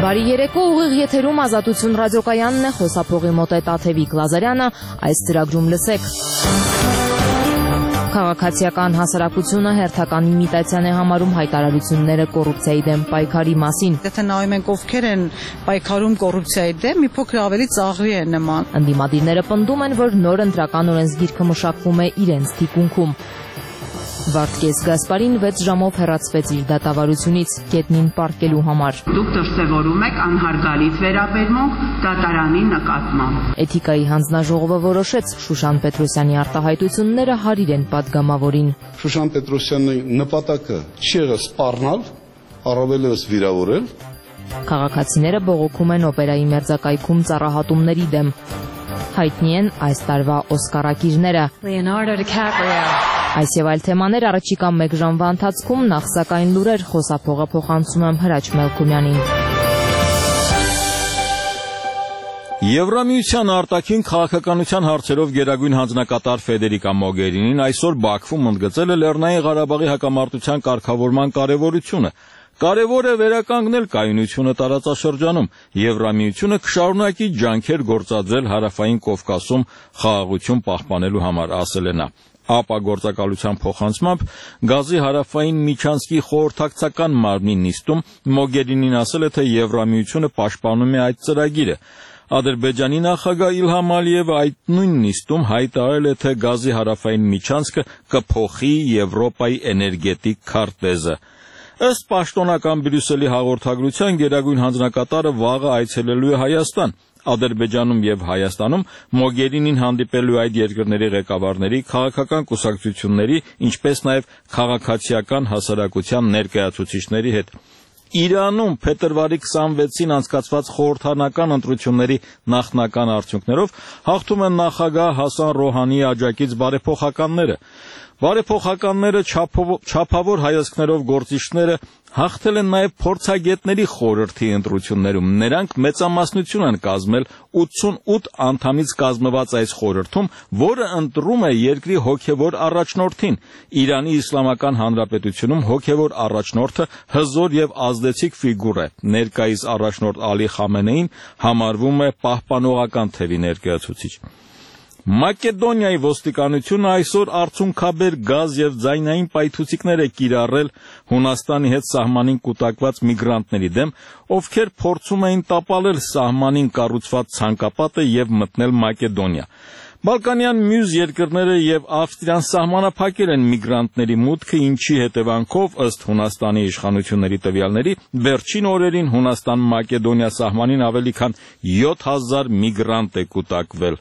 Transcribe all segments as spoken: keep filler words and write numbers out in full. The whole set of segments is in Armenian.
Բարի երեկո, ուղիղ եթերում Ազատություն ռադիոկայանն է, խոսափողի մոտ է Տաթևիկ Լազարյանը, այս ծրագրում լսեք։ Քաղաքացիական հասարակությունը հերթական իմիտացիան է համարում հայտարարությունները կոռուպցիայի դեմ պայքարի մասին։ Եթե նայում ենք ովքեր են պայքարում կոռուպցիայի դեմ, մի փոքր ավելի ծաղրի են նման։ Ընդդիմադիրները պնդում են, որ նոր ընտրական օրենսգիրքը մշակվում է իրենց թիկունքում։ Վարդգես Գասպարին վեց ժամով հեռացվեց իր դատավարությունից գետնին պառկելու համար։ Դուք դրսևորում եք անհարգալից վերաբերմունք դատարանի նկատմամբ։ Էթիկայի հանձնաժողովը որոշեց Շուշան Պետրոսյանի արտահայտությունները հարիր են պատգամավորին։ Շուշան Պետրոսյանի նպատակը չի եղել սպառնալ, առավելևս վիրավորել։ Քաղաքացիները բողոքում են օպերայի մերձակայքում ծառահատումների դեմ։ Հայտնի են այս տարվա օսկարակիրները։ Leonardo DiCaprio. Այս եւ այլ թեմաներ առաջիկա մեկ ժամվա ընթացքում, նախ սակայն լուրեր, խոսափողը փոխանցում եմ Հրաչ Մելքումյանին։ Եվրամիության արտաքին քաղաքականության հարցերով գերագույն հանձնակատար Ֆեդերիկա Մոգերինին այսօր Բաքվում ընդգծել է Լեռնային Ղարաբաղի հակամարտության կարգավորման կարևորությունը։ Կարևոր է վերականգնել կայունությունը տարածաշրջանում։ Եվրամիությունը կշարունակի ջանքեր գործադրել Հարավային Կովկասում խաղաղություն պահպանելու համար, ասել է նա։ ԱՊԱ գործակալության փոխանցմամբ գազի հարավային Միչանսկի խորհրդակցական մարմնի նիստում Մոգերինին ասել է, թե Եվրամիությունը պաշտպանում է այդ ծրագիրը։ Ադրբեջանի նախագահ Իլհամ Ալիևը այդ նույն նիստում հայտարարել է, թե գազի հարավային Միչանսկը կփոխի Եվրոպայի էներգետիկ քարտեզը։ Ըստ պաշտոնական Բրյուսելի հաղորդագրության գերագույն հանձնակատարը վաղը այցելելու է Հայաստան։ Ադրբեջանում եւ Հայաստանում Մոգերինին հանդիպելու այդ երկրների ղեկավարների, քաղաքական կուսակցությունների, ինչպես նաեւ քաղաքացիական հասարակության ներկայացուցիչների հետ։ Իրանում փետրվարի քսանվեցին անցկացված խորհրդարանական ընտրությունների նախնական արդյունքներով հաղթում են նախագահ Հասան Ռոհանիի աջակից բարեփոխականները։ Բարեփոխականները չափավոր հայացքներով գործիչները հաղթել են նաև փորձագետների խորհրդի ընտրություններում։ Նրանք մեծամասնություն են կազմել ութսունութ անդամից կազմված այս խորհրդում, որը ընտրում է երկրի հոգևոր առաջնորդին։ Իրանի Իսլամական Հանրապետությունում հոգևոր առաջնորդը հզոր եւ ազդեցիկ ֆիգուր է։ Ներկայիս առաջնորդ Ալի Խամենեին համարվում է պահպանողական թևի ներկայացուցիչ։ Մակեդոնիայի ոստիկանությունը այսօր արցունքաբեր գազ եւ ձայնային պայթուցիկներ է կիրառել Հունաստանի հետ սահմանին կուտակված միգրանտների դեմ, ովքեր փորձում էին տապալել սահմանին կառուցված ցանկապատը եւ մտնել Մակեդոնիա։ Բալկանյան մյուս երկրները եւ Ավստրիան սահմանափակել են միգրանտների մուտքը, ինչի հետևանքով ըստ Հունաստանի իշխանությունների տվյալների վերջին օրերին Հունաստան-Մակեդոնիա սահմանին ավելի քան յոթ հազար միգրանտ է կուտակվել։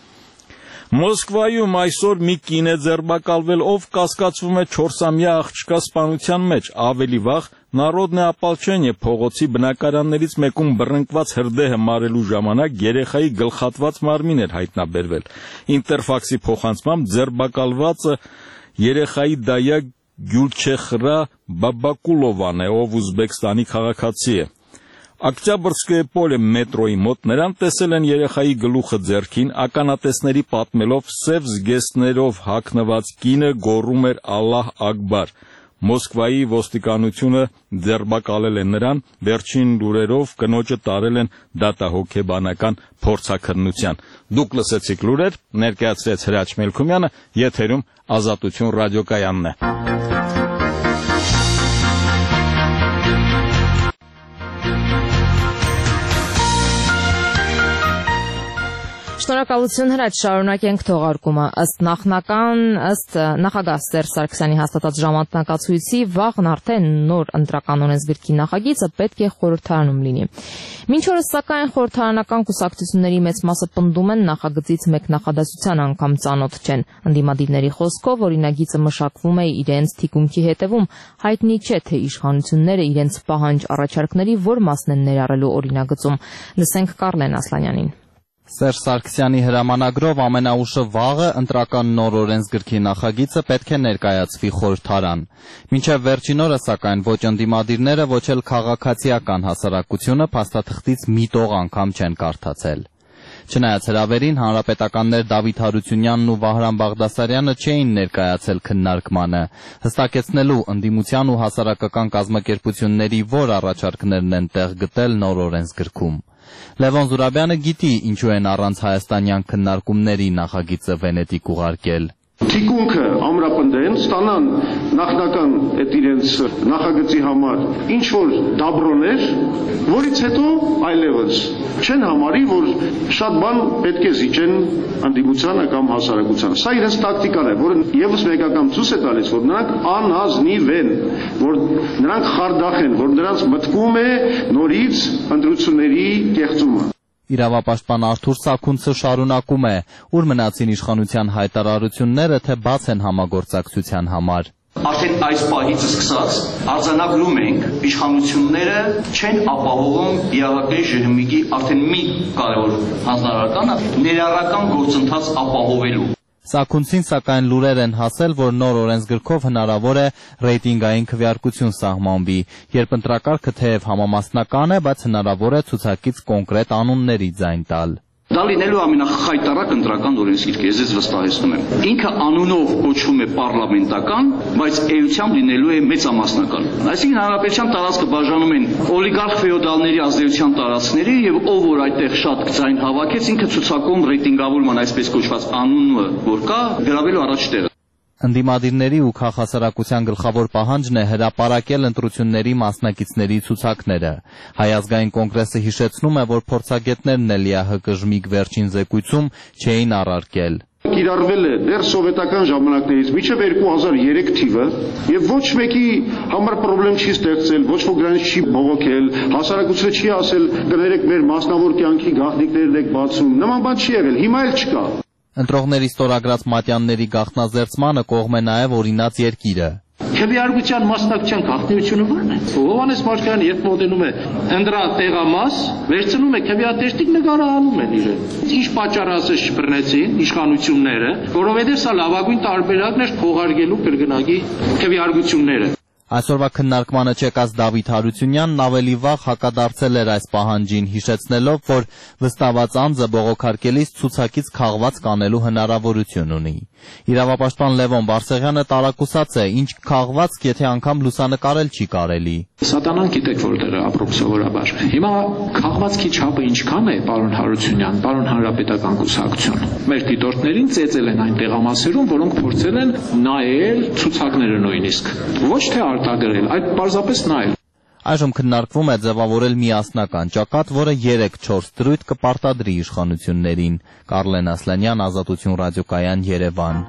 Մոսկվայում այսօր մի կին է ձերբակալվել, ով կասկածվում է չորսամյա աղջկա սպանության մեջ։ Ավելի վաղ Народное ополчение փողոցի բնակարաններից մեկում բռնկված հրդեհը մարելու ժամանակ երեխայի գլխատված մարմին էր հայտնաբերվել։ Ինտերֆաքսի փոխանցմամբ ձերբակալվածը երեխայի դայակ Գյուլչեխրա Բաբակուլովան է, ով Ուզբեկստանի քաղաքացի է։ Օկտյաբրսկոյե պոլե մետրոյի մոտ նրան տեսել են երեխայի գլուխը ձեռքին, ականատեսների պատմելով սև զգեստներով հագնված կինը գոռում էր «Ալլահ Ակբար»։ Մոսկվայի ոստիկանությունը ձերբակալել է նրան, վերջին լուրերով կնոջը տարել են դատահոգեբանական փորձաքննության։ Դուք լսեցիք լուրեր, ներկայացրեց Հրաչ Մելքումյանը, եթերում Ազատություն ռադիոկայանն է։ Շնորհակալություն Հրաչ, շարունակենք թողարկումը։ Ըստ նախնական, ըստ նախագահ Սերժ Սարգսյանի հաստատած ժամանակացույցի վաղն արդեն նոր ընտրական օրենսգրքի նախագիծը պետք է խորհրդարանում լինի։ Մինչ օրս սակայն խորհրդարանական կուսակցությունների մեծ մասը պնդում են նախագծից մեկնախադասության անգամ ծանոթ չեն։ Ընդդիմադիրների խոսքով օրինագիծը մշակվում է իրենց թիկունքի հետևում, հայտնի չէ, թե իշխանությունները իրենց պահանջ առաջարկների որ մասն են ներառելու օրինագծում։ Լսենք Կարլեն Ասլանյանին։ Սերժ Սարգսյանի հրամանագրով ամենաուշը վաղը ընտրական նոր օրենսգրքի նախագիծը պետք է ներկայացվի խորհրդարան։ Մինչև վերջին օրը սակայն ոչ ընդդիմադիրները, ոչ էլ քաղաքացիական հասարակությունը փաստաթղթից մի տող անգամ չեն կարդացել։ Չնայած հրավերին հանրապետականներ Դավիթ Հարությունյանն ու Վահրամ Բաղդասարյանը չէին ներկայացել քննարկմանը, հստակեցնելու ընդդիմության ու հասարակական կազմակերպությունների որ առաջարկներն են տեղ գտել նոր օրենսգրքում։ Լևոն Զուրաբյանը գիտի ինչու են առանց հայաստանյան քննարկումների նախագիծը Վենետիկ ուղարկել։ Թիկունքը ամրապնդեն, ստանան նախնական այդ իրենց նախագծի համար ինչ որ դաբրոներ, որից հետո այլևս չեն համարի, որ շատ բան պետք է զիջեն ընդդիմությանը կամ հասարակությանը։ Սա իրենց տակտիկան է, որը եւս մեկական ցույց է տալիս, որ նրանք անազնիվ են, որ նրանք խարդախ են, որ նրանց մտքում է նորից ընտրությունների կեղծումը։ Իրավապաշտպան Արթուր Սաքունցը շարունակում է, ուր մնացին իշխանության հայտարարությունները, թե բաց են համագործակցության համար։ Արդեն այս պահից սկսած արձանագրում ենք իշխանությունները չեն ապահովում իրավապաշտպանի ժհմիկի արդեն մի կարևոր հանձնարարականը ներառական գործընթաց ապահովելու։ Սաքունցին սակայն լուրեր են հասել, որ նոր օրենսգրքով հնարավոր է ռեյտինգային քվեարկություն սահմանվի, երբ ընտրակարգը թեև համամասնական է, բայց հնարավոր է ցուցակից կոնկրետ անունների ձայն տալ։ Դա լինելու ամենախայտառակ ընտրական օրենսգիրքը, ես ձեզ վստահեցնում եմ։ Ինքը անունով կոչվում է պարլամենտական, բայց էությամբ լինելու է մեծամասնական։ Այսինքն հանրապետության տարածքը բաժանում են օլիգարխ ֆեոդալների ազդեցության տարածքների եւ ով որ այդտեղ շատ ձայն հավաքեց, ինքը ցուցակում ռեյտինգավորման այսպես կոչված անունը որ կա, գրավելու առաջ տեղը։ Ընդդիմադիրների ու քաղաքասարակության գլխավոր պահանջն է հրապարակել ընտրությունների մասնակիցների ցուցակները։ Հայ ազգային կոնգրեսը հիշեցնում է, որ փորձագետներն էլ ԼԻԱՀԿ ժմիկ վերջին զեկույցում չէին առարկել։ Կիրառվել է դեռ սովետական ժամանակներից մինչև երկու հազար երեք թիվը եւ ոչ մեկի համար խնդրեմ չի ստեղծել, ոչ ոք դրանից չի բողոքել, հասարակությունը չի ասել կներեք մեր մասնավոր կյանքի գաղտնիքներն եք բացում։ Նման բան չի եղել, հիմա էլ չկա։ Ընտրողների ստորագրած մատյանների գաղտնազերծմանը կողմ է նաև օրինաց երկիրը։ Քվեարկության մասնակցության գաղտնիությունը ո՞րն է։ Հովհաննես Մարգարյանը երբ մոտենում է ընդրա տեղամաս, վերցնում է քվեատեստիկ նկարահանում են իրեն։ Ինչ պատճառ ասես չբռնեցին իշխանությունները, որովհետև սա լավագույն տարբերակն էր փողարկելու կրկնակի քվեարկությունները։ Այսօրվա քննարկմանը չեկած Դավիթ Հարությունյանն ավելի վաղ հակադարձել էր այս պահանջին, հիշեցնելով, որ վստահված անձը բողոքարկելիս ցուցակից քաղված կանելու հնարավորություն ունի։ Իրավապաշտպան Լևոն Բարսեղյանը տարակուսած է, ինչ քաղվածք, եթե անգամ լուսանկարել չի կարելի։ Սատանան գիտեք որտեղ է ապրում սովորաբար։ Հիմա քաղվածքի չափը ինչքան է, պարոն Հարությունյան, պարոն հանրապետական կուսակցություն։ Մեր դիտորդներին ծեծել են այն տեղամասերում, որոնք փորձել են նայել ցուցակները նույնիսկ։ Ոչ թե արտագրել, այլ պարզապես նայել։ Այժմ քննարկվում է ձևավորել միասնական ճակատ, որը երեք-չորս դրույթ կպարտադրի իշխանություններին։ Կարլեն Ասլանյան, Ազատություն ռադիոկայան, Երևան։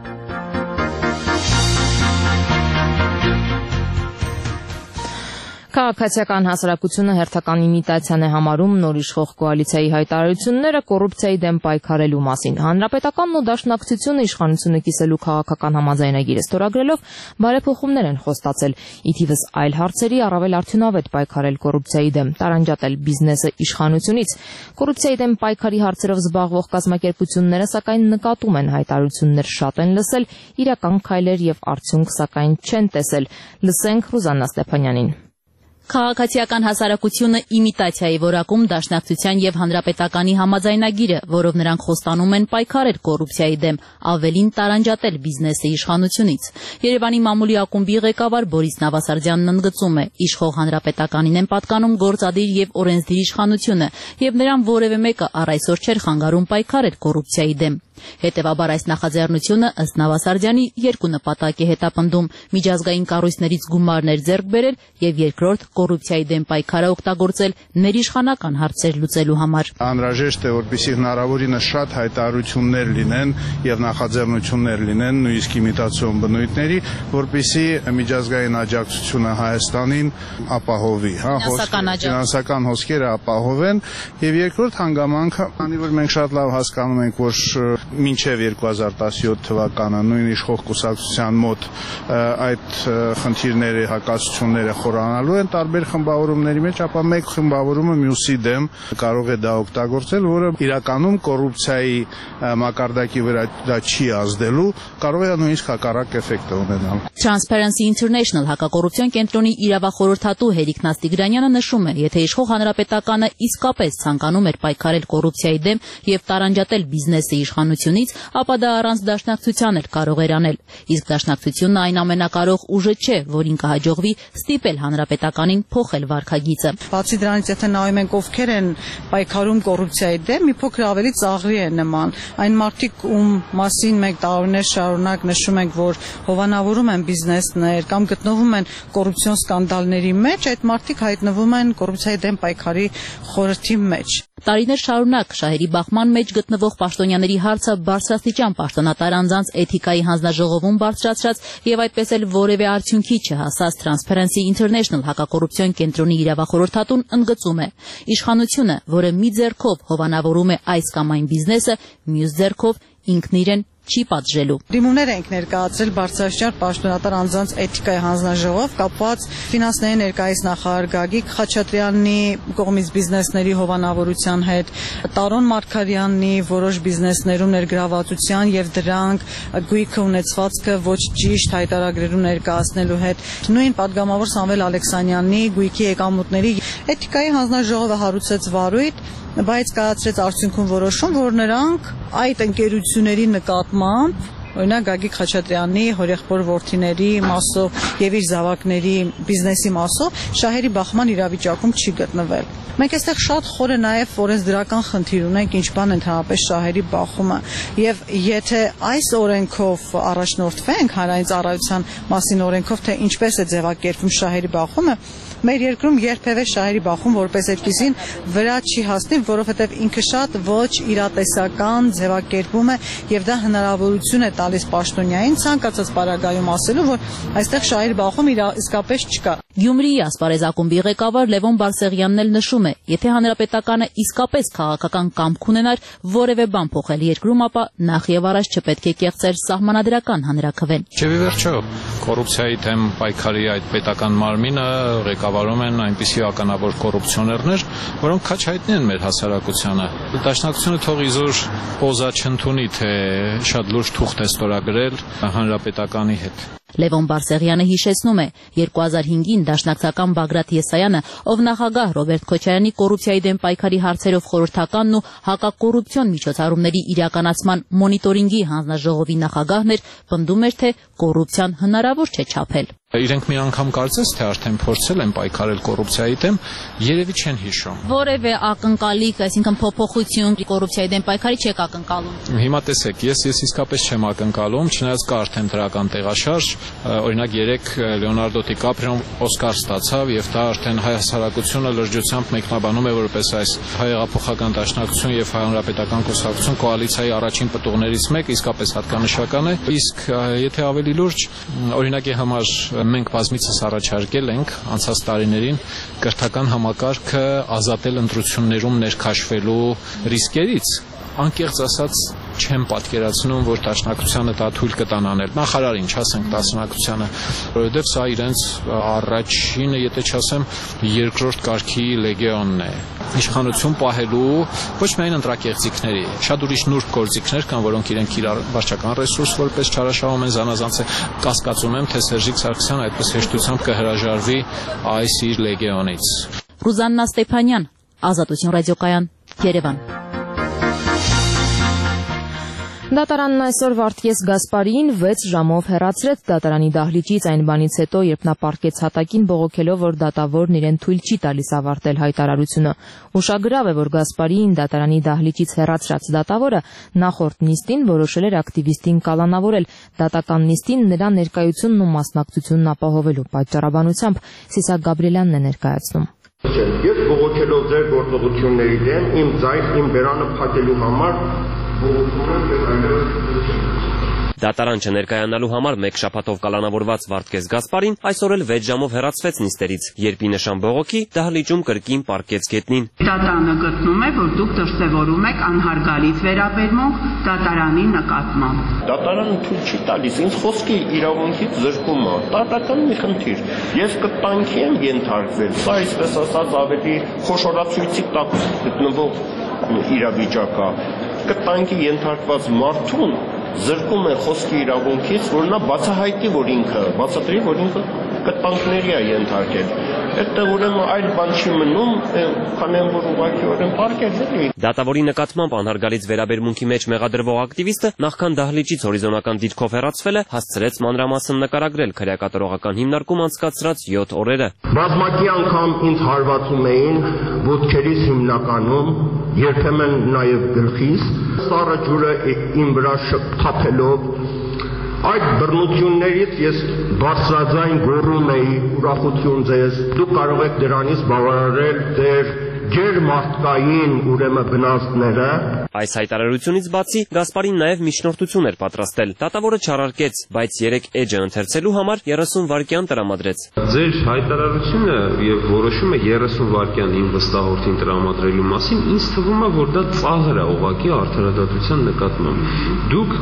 Քաղաքացիական հասարակությունը հերթական իմիտացիան է համարում նոր իշխող կոալիցիայի հայտարարությունները կոռուպցիայի դեմ պայքարելու մասին։ Հանրապետականն ու Դաշնակցությունը իշխանությունը կիսելու քաղաքական համաձայնագիրը ստորագրելով բարեփոխումներ են խոստացել, ի թիվս այլ հարցերի առավել արդյունավետ պայքարել կոռուպցիայի դեմ, տարանջատել բիզնեսը իշխանությունից։ Կոռուպցիայի դեմ պայքարի հարցերով զբաղվող կազմակերպությունները սակայն նկատում են հայտարարություններ շատ են լսել, իրական քայլեր եւ արդյունք սակայն չեն տեսել։ Լսենք Ռուզաննա Ստեփանյանին։ Քաղաքացիական հասարակությունը իմիտացիայի որակում Դաշնակցության եւ Հանրապետականի համաձայնագիրը, որով նրանք խոստանում են պայքարել կոռուպցիայի դեմ, ավելին տարանջատել բիզնեսը իշխանությունից։ Երևանի մամուլի ակումբի ղեկավար Բորիս Նավասարդյանն ընդգծում է, իշխող Հանրապետականին են պատկանում գործադիր եւ օրենսդիր իշխանությունը, եւ նրան որևէ մեկը առ այսօր չէր խանգարում պայքարել կոռուպցիայի դեմ։ Հետևաբար այս նախաձեռնությունը ըստ Նավասարդյանի երկու նպատակ է հետապնդում՝ միջազգային կառույցներից գումարներ ձեռք բերել եւ երկրորդ կոռուպցիայի դեմ պայքարը օգտագործել ներիշխանական հարցեր լուծելու համար։ Անհրաժեշտ է, որպեսզի հնարավորինս շատ հայտարարություններ լինեն եւ նախաձեռնություններ լինեն նույնիսկ իմիտացիոն բնույթների, որպեսզի միջազգային աջակցությունը Հայաստանին ապահովի, հա, ֆինանսական հոսքերը ապահովեն եւ երկրորդ հանգամանքը, քանի որ մենք շատ լավ հասկանում ենք, որ մինչև երկու հազար տասնյոթ թվականը նույն իշխող կուսակցության մոտ այդ խնդիրների հակասությունները խորանալու են տարբեր խմբավորումների մեջ, ապա մեկ խմբավորումը մյուսի դեմ կարող է դա օգտագործել, որը իրականում կոռուպցիայի մակարդակի վրա դա չի ազդելու, կարող է նույնիսկ հակառակ էֆեկտ ունենալ։ Transparency International հակակոռուպցիոն կենտրոնի իրավախորհրդատու Հերիկ Նաստիգրանյանը նշում է, եթե իշխող հանրապետականը իսկապես ցանկանում էր պայքարել կոռուպցիայի դեմ եւ տարանջատել բիզնեսի իշխանությունից, ապա դա առանց դաշնակցության էլ կարող էր անել։ Իսկ դաշնակցությունն այն ամենակարող ուժը չէ, որին կհաջողվի ստիպել հանրապետականին փոխել վարքագիծը։ Բացի դրանից, եթե նայում ենք ովքեր են պայքարում կոռուպցիայի դեմ, մի փոքր ավելի ծաղրի է նման։ Այն մարդիկ, ում մասին մենք տարիներ շարունակ նշում ենք, որ հովանավորում են բիզնեսներ կամ գտնվում են կոռուպցիոն սկանդալների մեջ, այդ մարդիկ հայտնվում են կոռուպցիայի դեմ պայքարի խորհրդի մեջ։ Տարիներ շարունակ շահերի բախման մեջ գտնվող պաշտոնյաների հարցը բարձրաստիճան պաշտոնատար անձանց էթիկայի հանձնաժողովում բարձրացրած եւ այդպես էլ որևէ արդյունքի չհասած Transparency International հակակոռուպցիոն կենտրոնի իրավախորհրդատուն ընդգծում է. իշխանությունը, որը մի ձեռքով հովանավորում է այս կամ այն բիզնեսը, մյուս ձեռքով ինքն իրեն չի պատժելու։ Դիմումներ ենք ներկայացրել բարձրաստիճան պաշտոնատար անձանց էթիկայի հանձնաժողով կապված ֆինանսների ներկայիս նախարար Գագիկ Խաչատրյանի կողմից բիզնեսների հովանավորության հետ, Տարոն Մարգարյանի որոշ բիզնեսներում ներգրավվածության եւ դրանք գույքը ունեցվածքը ոչ ճիշտ հայտարարագրերում ներկայացնելու հետ, նույն падգամավոր Սամվել Ալեքսանյանի գույքի եկամուտների էթիկայի հանձնաժողովը հարուցեց վարույթ, բայց կայացրեց արդյունքում որոշում, որ նրանք այդ ընկերությունների նկատմամբ, օրինակ Գագիկ Խաչատրյանի հորեղբոր որդիների մասով եւ իր զավակների բիզնեսի մասով շահերի բախման իրավիճակում չի գտնվել։ Մենք այստեղ շատ խորը նաև օրենսդրական խնդիր ունենք, ինչ բան է ընդհանրապես շահերի բախումը, եւ եթե այս օրենքով առաջնորդվենք հանրային ծառայության մասին օրենքով, թե ինչպես է ձևակերպվում շահերի բախումը, մեր երկրում երբևէ շահերի բախում որպես այդպեսին վրա չի հասնի, որովհետև ինքը շատ ոչ իրատեսական ձևակերպում է եւ դա հնարավորություն է տալիս պաշտոնյային ցանկացած պարագայում ասելու, որ այստեղ շահերի բախում իսկապես չկա։ Գյումրիի ասպարեզ ակումբի ղեկավար Լևոն Բարսեղյանն էլ նշում է, եթե հանրապետականը իսկապես քաղաքական կամք ունենար որևէ բան փոխել երկրում, ապա նախ եւ առաջ չպետք է կեղծեր սահմանադրական հանրաքվեն։ Չէ՞ վերջո, կոռուպցիայի դեմ պայքարի այդ պետական մարմինը ղեկավարում են այնպիսի ականավոր կոռուպցիոներներ, որոնք քաչ հայտնի են մեր հասարակությանը։ Դաշնակցությունը թող իզուր պոզա չընդունի, թե շատ լուրջ թուղթ է ստորագրել հանրապետականի հետ։ Լևոն Բարսեղյանը հիշեցնում է, երկու հազար հինգին դաշնակցական Բագրատ Եսայանը, ով նախագահ Ռոբերտ Քոչարյանի կոռուպցիայի դեմ պայքարի հարցերով խորհրդականն ու հակակոռուպցիոն միջոցառումների իրականացման մոնիտորինգի հանձնաժողովի նախագահն էր, պնդում էր, թե կոռուպցիան հնարավոր չէ չափել։ Իրենք մի անգամ կարծես թե արդեն փորձել են պայքարել կոռուպցիայի դեմ, երևի չեն հիշում։ Որևէ ակնկալիք, այսինքն փոփոխություն կոռուպցիայի դեմ պայքարի չեք ակնկալում։ Հիմա տեսեք, ես ես իսկապես չեմ ակնկալում, չնայած կա արդեն դրական տեղաշարժ, օրինակ երեք Լեոնարդո Դիկապրիոն Օսկար ստացավ եւ դա արդեն հայ հասարակությունը լրջությամբ մեկնաբանում է որպես այս հայեղափոխական դաշնակցություն եւ հանրապետական կուսակցություն կոալիցիայի առաջին պտուղներից մեկը իսկապես հատկանշական է։ Իսկ եթե ավելի լուրջ, օրինակի համար մենք բազմիցս առաջարկել ենք անցած տարիներին կրթական համակարգը ազատել ընտրություններում ներքաշվելու ռիսկերից, անկեղծ ասած չեմ պատկերացնում, որ դաշնակցությանը դա թույլ կտան անել։ Նախարարին, չասենք դաշնակցությանը, որովհետև սա իրենց առաջինը, եթե չասեմ, երկրորդ կարգի լեգեոնն է։ Իշխանություն պահելու ոչ միայն ընտրակեղծիքների, շատ ուրիշ նուրբ գործիքներ կան, որոնք իրենք իրար վարչական ռեսուրս որպես չարաշահում են զանազանց է։ Կասկածում եմ, թե Սերժիկ Սարգսյանը այդպես հեշտությամբ կհրաժարվի այս իր լեգեոնից։ Ռուզաննա Ստեփանյան, Ազատություն ռադիոկայան, Երևան։ Դատարանն այսօր Վարդգես Գասպարիին վեց ժամով հեռացրեց դատարանի դահլիճից այն բանից հետո, երբ նա պառկեց հատակին բողոքելով, որ դատավորն իրեն թույլ չի տալիս ավարտել հայտարարությունը։ Ուշագրավ է, որ Գասպարիին դատարանի դահլիճից հեռացրած դատավորը նախորդ նիստին որոշել էր ակտիվիստին կալանավորել, դատական նիստին նրա ներկայությունն ու մասնակցությունն ապահովելու պատճառաբանությամբ։ Սիսակ Գաբրիելյանն է ներկայացնում։ Ես բողոքելով ձեր գործողությունների դեմ իմ ձայն, իմ բերանը փակելու համար Դատարան չներկայանալու համար մեկ շաբաթով կալանավորված Վարդգես Գասպարին այսօր էլ վեց ժամով հեռացվեց նիստերից, երբ ի նշան բողոքի դահլիճում կրկին պառկեց գետնին։ Դատարանը գտնում է, որ դուք դրսևորում եք անհարգալից վերաբերմունք դատարանի նկատմամբ։ Դատարանը թույլ չի տալիս ինձ խոսքի իրավունքից զրկում է, տարրական մի խնդիր։ Ես կտանքի եմ ենթարկվել, սա այսպես ասած ավելի խոշորացույցի տակ գտնվող իրավիճակ է։ Կտանքի ենթարկված մարդուն զրկում է խոսքի իրավունքից, որ նա բացահայտի, որ ինքը, բացատրի, որ ինքը կտանքների է ենթարկել։ Այդտեղ ուրեմն այլ բան չի մնում, քան այն որ ուղղակիորեն պարկել էլի։ Դատավորի նկատմամբ անհարգալից վերաբերմունքի մեջ մեղադրվող ակտիվիստը նախքան դահլիճից հորիզոնական դիրքով հեռացվելը հասցրեց մանրամասն նկարագրել քրեակատարողական հիմնարկում անցկացրած յոթ օրերը։ Բազմակի անգամ ինձ հարվածում էին ոտքերից հիմնականում, երբեմն նաև գլխիս, սառը ջուրը իմ վրա թափելով, այդ բռնություններից ես բարձրաձայն գոռում էի ուրախություն ձեզ, դուք կարող եք դրանից բավարարել ձեր ջերմարտկային ուրեմն վնասները։ Այս հայտարարությունից բացի Գասպարին նաև միջնորդություն էր պատրաստել։ Դատավորը չարարկեց, բայց երեք էջը ընթերցելու համար երեսուն վայրկյան տրամադրեց։ Ձեր հայտարարությունը եւ որոշումը երեսուն վայրկյան իմ վստահորդին տրամադրելու մասին ինձ թվում է, որ դա ծաղր է ուղղակի արդարադատության նկատմամբ։ Դուք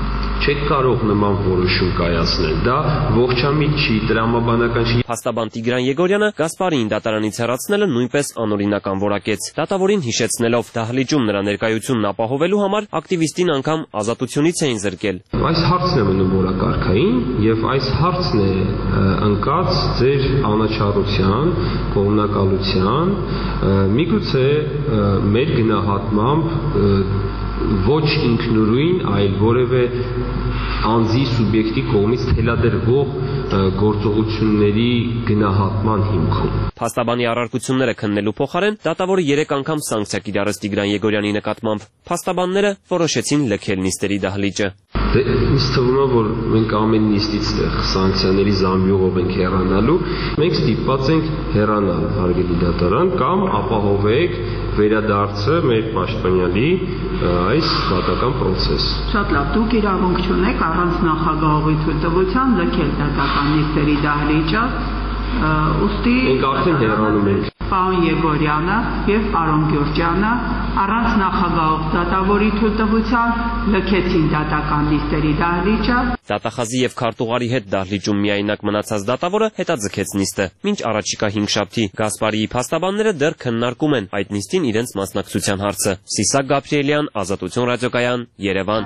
չեք կարող նման որոշում կայացնել, դա ողջամիտ չի, տրամաբանական չի։ Փաստաբան Տիգրան Եգորյանը Գասպարին դատարանից հեռացնելը նույնպես անօրինական որակեց։ Դատավորին հիշեցնելով դահլիճում նրա ներկայությունն ապահովելու համար ակտիվիստին անգամ ազատությունից էին զրկել։ Այս հարցն է մնում որակարգային եւ այս հարցն է ընկած ձեր անաչառության, կողմնակալության, միգուցե մեր գնահատմամբ ոչ ինքնուրույն, այլ որևէ անձի սուբյեկտի կողմից թելադրվող գործողությունների գնահատման հիմքում։ Փաստաբանի առարկությունները քննելու փոխարեն դատավորը երեք անգամ սանկցիա կիրառեց Տիգրան Եգորյանի նկատմամբ։ Փաստաբանները որոշեցին լքել նիստերի դահլիճը։ Դե ինձ թվում է, որ մենք ամեն նիստից տեղ սանկցիաների զամբյուղով ենք հեռանալու, մենք ստիպված ենք հեռանալ, հարգելի դատարան, կամ ապահովեք վերադարձը մեր պաշտպանյալի այս դատական process։ Շատ լավ, դուք իրավունք չունեք առանց նախագահողի թույլտվության լքել դատական նիստերի դահլիճը, ուստի մենք արդեն հեռանում ենք։ Պարոն Եգորյանը եւ պարոն Գյուրջյանը առանց նախագահող դատավորի թույլտվության լքեցին դատական նիստերի դահլիճը։ Դատախազի եւ քարտուղարի հետ դահլիճում միայնակ մնացած դատավորը հետաձգեց նիստը։ Մինչ առաջիկա հինգշաբթի Գասպարիի փաստաբանները դեռ քննարկում են այդ նիստին իրենց մասնակցության հարցը։ Սիսակ Գաբրիելյան, Ազատություն ռադիոկայան, Երևան։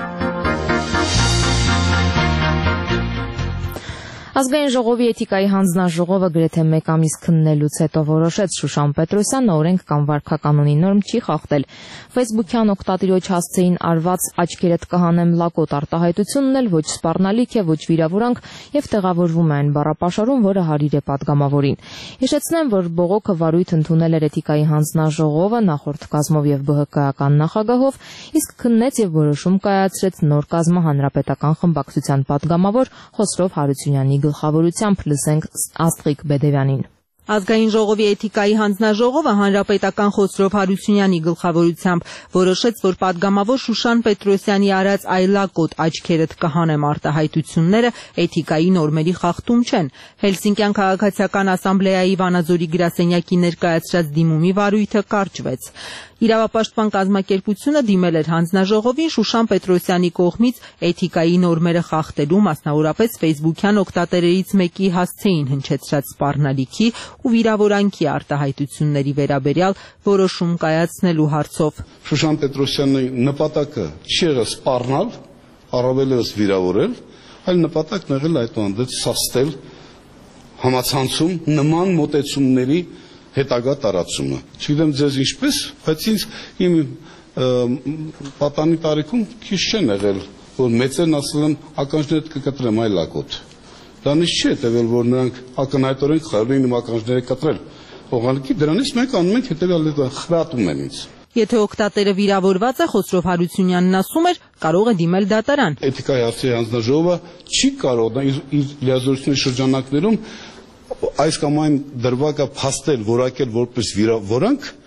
Ազգային ժողովի էթիկայի հանձնաժողովը գրեթե մեկ ամիս քննելուց հետո որոշեց Շուշան Պետրոսյանը օրենք կամ վարքականոնի նորմ չի խախտել։ Facebook-յան օգտատիրոջ հասցեին արված «Աչքերդ կհանեմ» լակոտ արտահայտությունն էլ ոչ սպառնալիք է, ոչ վիրավորանք եւ տեղավորվում է այն բառապաշարում, որը հարիր է պատգամավորին։ Հիշեցնեմ, որ բողոքը վարույթ ընդունել էր էթիկայի հանձնաժողովը նախորդ կազմով եւ ԲՀԿ-ական նախագահով, իսկ քննեց եւ որոշում կայացրեց նոր կազմը հանրապետական խմբակցության պատգամավոր Խոսրով Հարությունյանի գլխավորությամբ, լսենք Աստղիկ Բեդևյանին։ Ազգային ժողովի էթիկայի հանձնաժողովը հանրապետական Խոսրով Հարությունյանի գլխավորությամբ որոշեց, որ պատգամավոր Շուշան Պետրոսյանի արած այլակոտ «Աչքերդ կհանեմ» արտահայտությունները էթիկայի նորմերի խախտում չեն։ Հելսինկյան քաղաքացիական ասամբլեայի Վանաձորի գրասենյակի ներկայացրած դիմումի վարույթը կարճվեց։ Իրավապաշտպան կազմակերպությունը դիմել էր հանձնաժողովին Շուշան Պետրոսյանի կողմից էթիկայի նորմերը խախտելու, մասնավորապես Facebook-յան օգտատերերից մեկի հասցեին հնչեցրած սպառնալիքի ու վիրավորանքի արտահայտությունների վերաբերյալ որոշում կայացնելու հարցով։ Շուշան Պետրոսյանի նպատակը չի եղել սպառնալ, առավելևս վիրավորել, այլ նպատակն եղել այդուհանդերձ սաստել համացանցում նման մոտեցումների հետագա տարածումը։ Չգիտեմ ձեզ ինչպես, բայց ինձ իմ պատանի տարիքում քիչ չեն եղել, որ մեծերն ասել են ականջներդ կկտրեմ այլ լակոտ։ Դրանից չի հետևել, որ նրանք ակնհայտորեն խաղային իմ ականջները կտրել։ Ուղղակի դրանից մենք անում ենք հետևյալը խրատում են ինձ։ Եթե օգտատերը վիրավորված է, Խոսրով Հարությունյանն ասում էր, կարող է դիմել դատարան։ Էթիկայի հարցերի հանձնաժողովը չի կարող իր լիազորությունների շրջանակներում այս կամ այն դրվագը փաստել, որակել որպես վիրավորանք,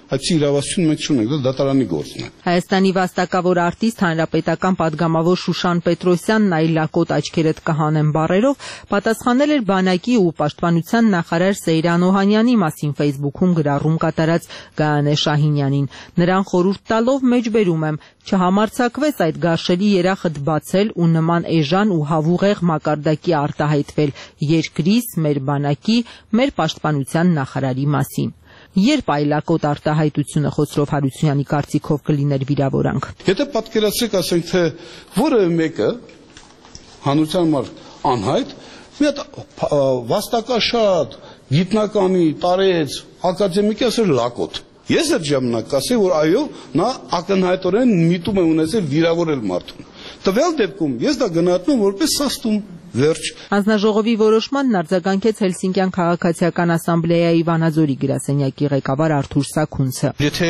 այդ իրավասությունը մենք չունենք, դա դատարանի գործն է։ Հայաստանի վաստակավոր արտիստ հանրապետական падգամավոր Շուշան Պետրոսյանն այլակոտ աչքերդ կհանեն բառերով պատասխանել էր բանակի ու պաշտպանության նախարար Սեյրան Օհանյանի մասին Facebook-ում գրառում կատարած Գայանե Շահինյանին։ Նրան խորհուրդ տալով մեջբերում եմ չհամարձակվես այդ գարշելի երախդ բացել ու նման էժան ու հավուղեղ մակարդակի արտահայտվել երկրիս, մեր բանակի, մեր պաշտպանության նախարարի մասին։ Երբ այլակոտ արտահայտությունը Խոսրով Հարությունյանի կարծիքով կլիներ վիրավորանք։ Եթե պատկերացրեք, ասենք թե որևէ մեկը հանրության համար անհայտ մի հատ վաստակաշատ գիտնականի տարեց ակադեմիկի ասել լակոտ։ Ես այդ ժամանակ կասեի, որ այո, նա ակնհայտորեն միտում է ունեցել վիրավորել մարդուն։ Տվյալ դեպքում ես դա գնահատում եմ որպես սաստում, վերջ։ Հանձնաժողովի որոշմանն արձագանքեց Հելսինկյան քաղաքացիական ասամբլեայի Վանաձորի գրասենյակի ղեկավար Արթուր Սաքունցը։ Եթե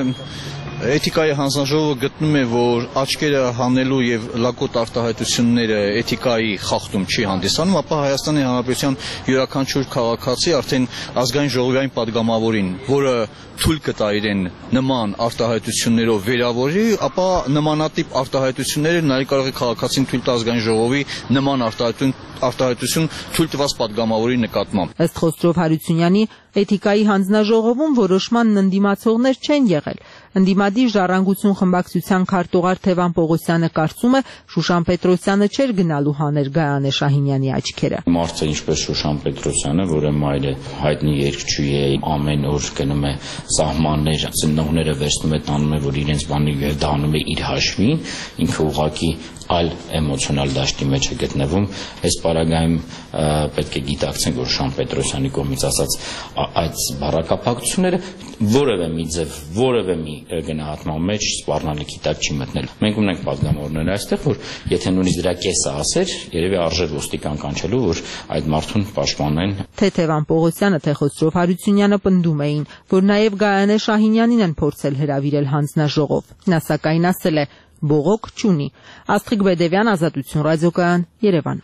Էթիկայի հանձնաժողովը գտնում է, որ աչքերը հանելու եւ լակոտ արտահայտությունները էթիկայի խախտում չի հանդիսանում, ապա Հայաստանի Հանրապետության յուրաքանչյուր քաղաքացի արդեն ազգային ժողովային падգամավորին, որը թույլ կտա իրեն նման արտահայտություններով վերավորի, ապա նմանատիպ արտահայտությունները նաև կարող է քաղաքացին թույլ տա ազգային ժողովի նման արտահայտություն արտահայտություն թույլ տված падգամավորի նկատմամբ։ Ըստ Խոսրով Հարությունյանի, Էթիկայի հանձնաժողովում որոշմանն ընդդիմացողներ չեն եղել։ Ընդդիմադիր ժառանգություն խմբակցության քարտուղար Թևան Պողոսյանը կարծում է, Շուշան Պետրոսյանը չէր գնալու հաներ Գայանե Շահինյանի աչքերը։ Մարդը ինչպես Շուշան Պետրոսյանը, որը մայր է, հայտնի երգչուհի է, ամեն օր գնում է սահմաններ, ծնողները վերցնում է տանում է, որ իրենց բանը դառնում է իր հաշվին, ինքը ուղղակի այլ էմոցիոնալ դաշտի մեջ է գտնվում։ Այս պարագայում պետք է գիտակցենք, որ Շուշան Պետրոսյանի կողմից ասած այդ բառակապակցությունները որևէ մի ձև, որևէ մի գնահատման մեջ սպառնալիքի տակ չի մտնել։ Մենք ունենք падգամավորներ այստեղ, որ եթե նույնիսկ դրա կեսը ասեր, երևի արժեր ոստիկան կանչելու, որ այդ մարդուն պաշտպանեն։ Թե Թևան Պողոսյանը, թե Խոսրով Հարությունյանը պնդում էին, որ նաև Գայանե Շահինյանին են փորձել հրավիրել հանձնաժողով։ Նա սակայն ասել է, բողոք չունի։ Աստղիկ Բեդևյան, Ազատություն ռադիոկայան, Երևան։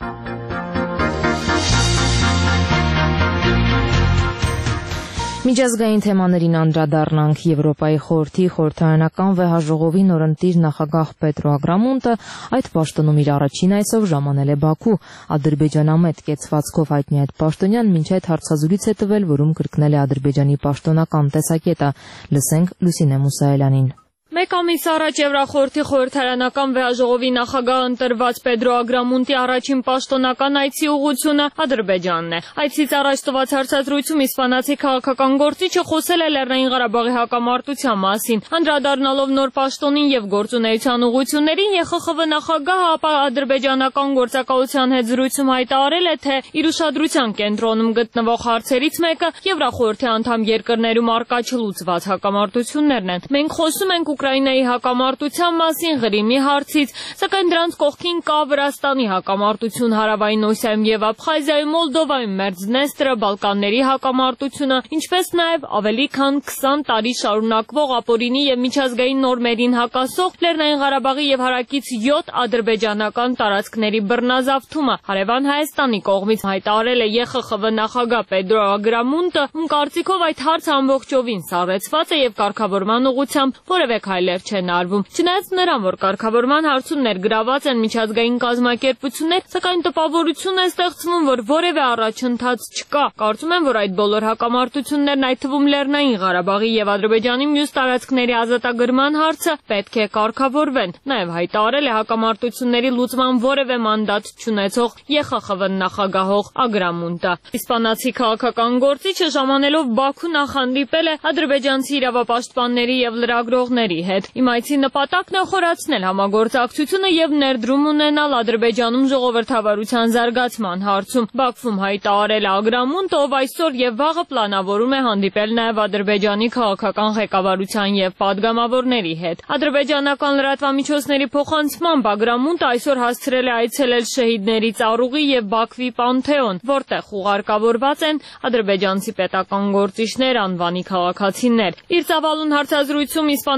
Միջազգային թեմաներին անդրադառնանք։ Եվրոպայի խորհրդի խորհրդարանական վեհաժողովի նորընտիր նախագահ Պետրո Ագրամոնտը այդ պաշտոնում իր առաջին այցով ժամանել է Բաքու։ Ադրբեջանամետ կեցվածքով հայտնի այդ պաշտոնյան մինչ այդ հարցազրույց է տվել, որում կրկնել է Ադրբեջանի պաշտոնական տեսակետը։ Լսենք Լուսինե Մուսայելյանին։ Մեկ ամիս առաջ Եվրախորհրդի խորհրդարանական վեհաժողովի նախագահ ընտրված Պետրո Ագրամոնտի առաջին պաշտոնական այցի ուղղությունը Ադրբեջանն է։ Այցից առաջ տված հարցազրույցում իսպանացի քաղաքական գործիչը խոսել է Լեռնային Ղարաբաղի հակամարտության մասին, անդրադառնալով նոր պաշտոնին եւ գործունեության ուղղություններին, ԵԽԽՎ նախագահը ապա ադրբեջանական գործակալության հետ զրույցում հայտարարել է, թե իր ուշադրության կենտրոնում գտնվող հարցերից մեկը Եվրախորհրդի անդամ երկրներում առկա չլուծված հակամարտություններն են։ Մենք խոսում ենք Ուկրաինայի հակամարտության մասին, Ղրիմի հարցից, սակայն դրանց կողքին կա Վրաստանի հակամարտություն Հարավային Օսիայում եւ Աբխազիայում, Մոլդովայում Մերձնեստրը, Բալկանների հակամարտությունը, ինչպես նաեւ ավելի քան քսան տարի շարունակվող ապօրինի եւ միջազգային նորմերին հակասող Լեռնային Ղարաբաղի եւ հարակից յոթ ադրբեջանական տարածքների բռնազավթումը հարևան Հայաստանի կողմից հայտարարել է ԵԽԽՎ նախագահ Պետրո Ագրամոնտը, ում կարծիքով այդ հարցը ամբողջովին սառեցված է եւ կարգավորման ուղղությամբ որևէ քայլեր չեն արվում։ Չնայած նրան, որ կարգավորման հարցում ներգրաված են միջազգային կազմակերպություններ, սակայն տպավորություն է ստեղծվում, որ որևէ առաջընթաց չկա։ Կարծում եմ, որ այդ բոլոր հակամարտություններն, այդ թվում Լեռնային Ղարաբաղի եւ Ադրբեջանի մյուս տարածքների ազատագրման հարցը պետք է կարգավորվեն։ Նաեւ հայտարարել է հակամարտությունների լուծման որևէ մանդատ չունեցող ԵԽԽՎ նախագահող Ագրամոնտը։ Իսպանացի քաղաքական գործիչը ժամանելով Բաքու նախհանդիպել է ադրբեջանցի իրավապաշտպանների եւ լրագրողների հետ։ Իմ այցի նպատակն է խորացնել համագործակցությունը եւ ներդրում ունենալ Ադրբեջանում ժողովրդավարության զարգացման հարցում։ Բաքվում հայտարարել է Ագրամոնտը, ով այսօր եւ վաղը պլանավորում է հանդիպել նաեւ Ադրբեջանի քաղաքական ղեկավարության եւ падգամավորների հետ։ Ադրբեջանական լրատվամիջոցների փոխանցմամբ Ագրամոնտը այսօր հասցրել է այցելել Շահիդների ծառուղի եւ Բաքվի Պանթեոն, որտեղ ուղարկավորված են ադրբեջանցի պետական գործիչներ, անվանի քաղաքացիներ։ Իր ծավալուն հարցազրույցում իսպանացի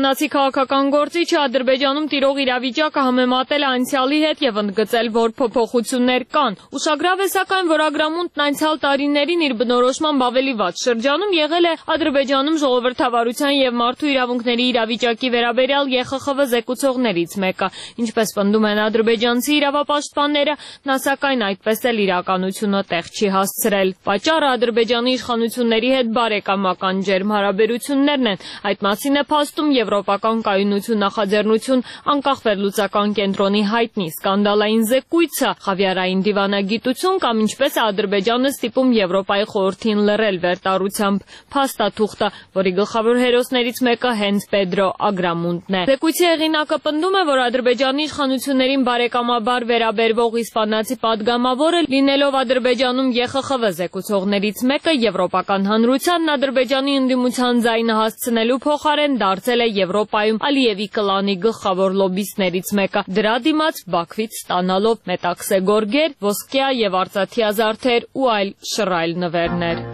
քաղաքական գործիչը Ադրբեջանում տիրող իրավիճակը համեմատել է անցյալի հետ եւ ընդգծել, որ փոփոխություններ կան։ Ուշագրավ է սակայն, որ Ագրամունդն անցյալ տարիներին իր բնորոշմամբ ավելի վատ շրջանում եղել է Ադրբեջանում ժողովրդավարության եւ մարդու իրավունքների իրավիճակի վերաբերյալ Ե Խ Խ V զեկուցողներից մեկը։ Ինչպես պնդում են ադրբեջանցի իրավապաշտպանները, նա սակայն այդպես էլ իրականությունը տեղ չի հասցրել։ Պատճառը Ադրբեջանի իշխանությունների հետ բարեկամական ջերմ հարաբերություններն են։ Այդ մասին է փաստում Եվրոպական կայունություն նախաձեռնություն անկախ վերլուծական կենտրոնի հայտնի սկանդալային զեկույցը, խավիարային դիվանագիտություն կամ ինչպես է Ադրբեջանը ստիպում Եվրոպայի խորհրդին լռել վերտառությամբ փաստաթուղթը, որի գլխավոր հերոսներից մեկը հենց Պեդրո Ագրամունդն է։ Զեկույցի հեղինակը պնդում է, որ Ադրբեջանի իշխանություններին բարեկամաբար վերաբերվող իսպանացի падգամավորը լինելով Ադրբեջանում Ե Խ Խ V զեկուցողներից մեկը եվրոպական հանրությանն Ադրբեջանի ընդդիմության ձայնը հասցնելու փոխարեն դարձել է Եվրոպայում Ալիևի կլանի գլխավոր լոբբիստներից մեկը, դրա դիմաց Բաքվից ստանալով մետաքսե գորգեր, ոսկյա եւ արծաթյա զարդեր ու այլ շռայլ նվերներ։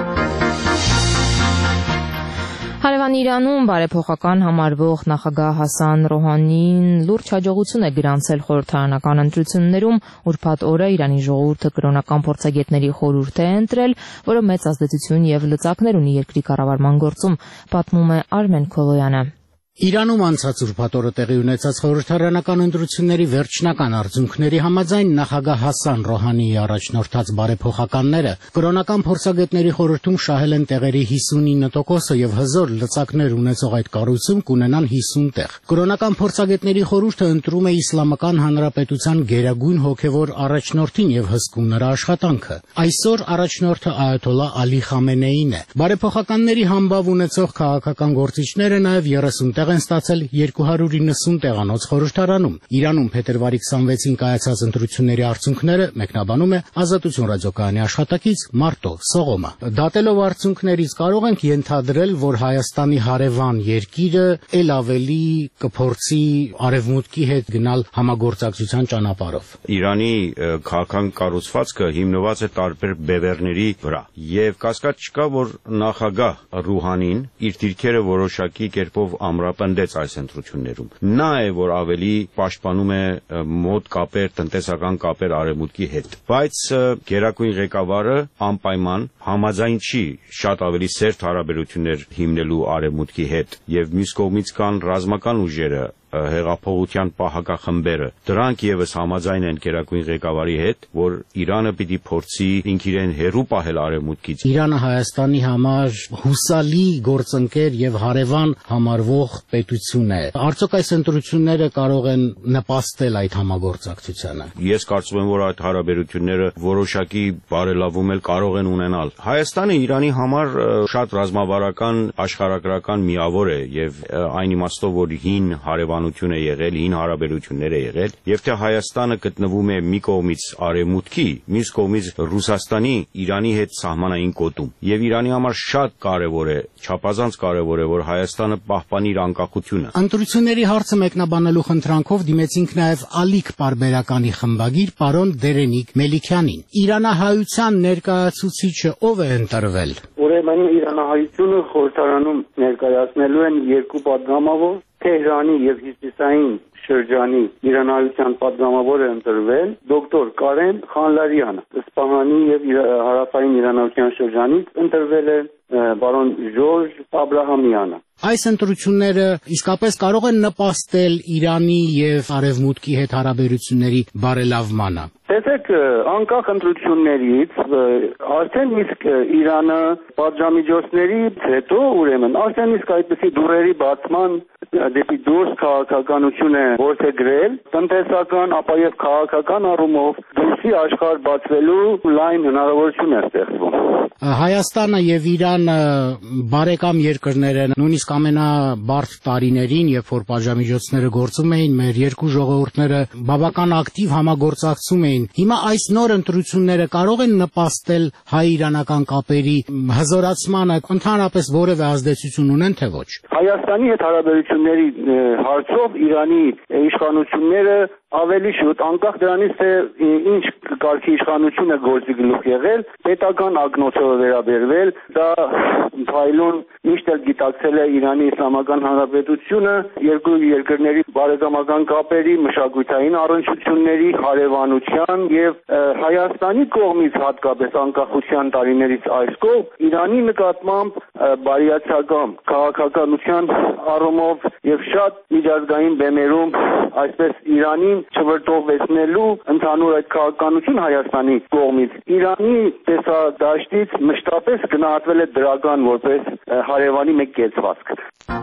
Հարևան Իրանում բարեփոխական համարվող նախագահ Հասան Ռոհանին լուրջ հաջողություն է գրանցել խորհրդարանական ընտրություններում, ուրբաթ օրը Իրանի ժողովուրդը կրոնական փորձագետների խորհուրդ է ընտրել, որը մեծ ազդեցություն եւ լծակներ ունի երկրի կառավարման գործում, պատմում է Արմեն Քոլոյանը։ Իրանում անցած ուրբաթ օրը տեղի ունեցած խորհրդարանական ընտրությունների վերջնական արդյունքների համաձայն նախագահ Հասան Ռոհանիի առաջնորդած բարեփոխականները կրոնական փորձագետների խորհրդում շահել են տեղերի հիսունինը տոկոսը եւ հզոր լծակներ ունեցող այդ կառույցում կունենան հիսուն տեղ։ Կրոնական փորձագետների խորհուրդը ընտրում է Իսլամական Հանրապետության գերագույն հոգեվոր առաջնորդին եւ հսկում նրա աշխատանքը։ Այսօր առաջնորդը Այաթոլլա Ալի Խամենեին է։ Բարեփոխականների համբավ ունեցող քաղաքական գործիչները նաեւ երեսուն տեղ են ստացել երկու հարյուր իննսուն տեղանոց խորհրդարանում։ Իրանում փետրվարի քսանվեցին կայացած ընտրությունների արդյունքները մեկնաբանում է Ազատություն ռադիոկայանի աշխատակից Մարտո Սողոմը։ Դատելով արդյունքներից կարող ենք ենթադրել, որ Հայաստանի հարևան երկիրը ել ավելի կփորձի արևմուտքի հետ գնալ համագործակցության ճանապարհով։ Իրանի քաղաքական կառուցվածքը հիմնված է տարբեր բևեռների վրա եւ կասկած չկա, որ նախագահ Ռուհանին իր դիրքերը որոշակի կերպով ամրապնդեց այս ընտրություններում։ Նա է, որ ավելի պաշտպանում է մոտ կապեր, տնտեսական կապեր արևմուտքի հետ։ Բայց գերագույն ղեկավարը անպայման համաձայն չի շատ ավելի սերտ հարաբերություններ հիմնելու արևմուտքի հետ եւ մյուս կողմից կան ռազմական ուժերը, հեղափոխության պահակախմբերը, դրանք եւս համաձայն են գերագույն ղեկավարի հետ, որ Իրանը պիտի փորձի ինքիրեն հերու պահել արևմուտքից։ Իրանը Հայաստանի համար հուսալի գործընկեր եւ հարևան համարվող պետություն է։ Արդյոք այս ընտրությունները կարող են նպաստել այդ համագործակցությանը։ Ես կարծում եմ, որ այդ հարաբերությունները որոշակի բարելավում էլ կարող են ունենալ։ Հայաստանը Իրանի համար շատ ռազմավարական աշխարհագրական միավոր է եւ այն իմաստով, որ հին հարևան է եղել, հին հարաբերություններ է եղել, եւ թե Հայաստանը գտնվում է մի կողմից արևմուտքի, մյուս կողմից Ռուսաստանի Իրանի հետ սահմանային կոտում։ Եվ Իրանի համար շատ կարեւոր է, չափազանց կարեւոր է, որ Հայաստանը պահպանի իր անկախությունը։ Ընտրությունների հարցը մեկնաբանելու խնդրանքով դիմեցինք նաեւ Ալիք պարբերականի խմբագիր պարոն Դերենիկ Մելիքյանին։ Իրանահայության ներկայացուցիչը ով է ընտրվել։ Ուրեմն իրանահայությունը խորհրդարանում ներկայացնելու են երկու падգամավոր Թեհրանի եւ Հյուսիսային շրջանի իրանահայության падգամավորը ընտրվել դոկտոր Կարեն Խանլարյանը, Սպահանի եւ հարավային իրանահայության շրջանից ընտրվել է բարոն Ժորժ Աբրահամյանը։ Այս ընտրությունները իսկապես կարող են նպաստել Իրանի եւ Արևմուտքի հետ հարաբերությունների բարելավմանը։ Տեսեք, անկախ ընտրություններից արդեն իսկ Իրանը պատժամիջոցներից հետո ուրեմն արդեն իսկ այդպիսի դուրերի բացման դեպի դուրս քաղաքականություն է որդեգրել, տնտեսական, ապա եւ քաղաքական առումով դուրսի աշխարհ բացվելու լայն հնարավորություն է ստեղծվում։ Հայաստանը եւ Իրանը բարեկամ երկրներ են, նույնիսկ ամենաբարդ տարիներին, երբ որ պատժամիջոցները գործում էին, մեր երկու ժողովուրդները բավական ակտիվ համագործակցում էին։ Հիմա այս նոր ընտրությունները կարող են նպաստել հայ-իրանական կապերի հզորացմանը, ընդհանրապես որևէ ազդեցություն ունեն, թե ոչ։ Հայաստանի հետ հարաբերությունների հարցով Իրանի իշխանությունները ավելի շուտ, անկախ դրանից թե ինչ կարգի իշխանությունը գործի գլուխ եղել, պետական ակնոցով վերաբերվել, դա փայլուն միշտ էլ գիտակցել է Իրանի Իսլամական Հանրապետությունը, երկու երկրների բարեկամական կապերի, մշակութային առնչությունների, հարևանության եւ Հայաստանի կողմից հատկապես անկախության տարիներից այս կողմ Իրանի նկատմամբ բարիացակամ քաղաքականության առումով եւ շատ միջազգային բեմերում այսպես Իրանին չվրդովվեցնելու ընդհանուր այդ քաղաքականություն Հայաստանի կողմից Իրանի տեսադաշտից մշտապես գնահատվել է դրական որպես հարևանի մեկ կեցվածք։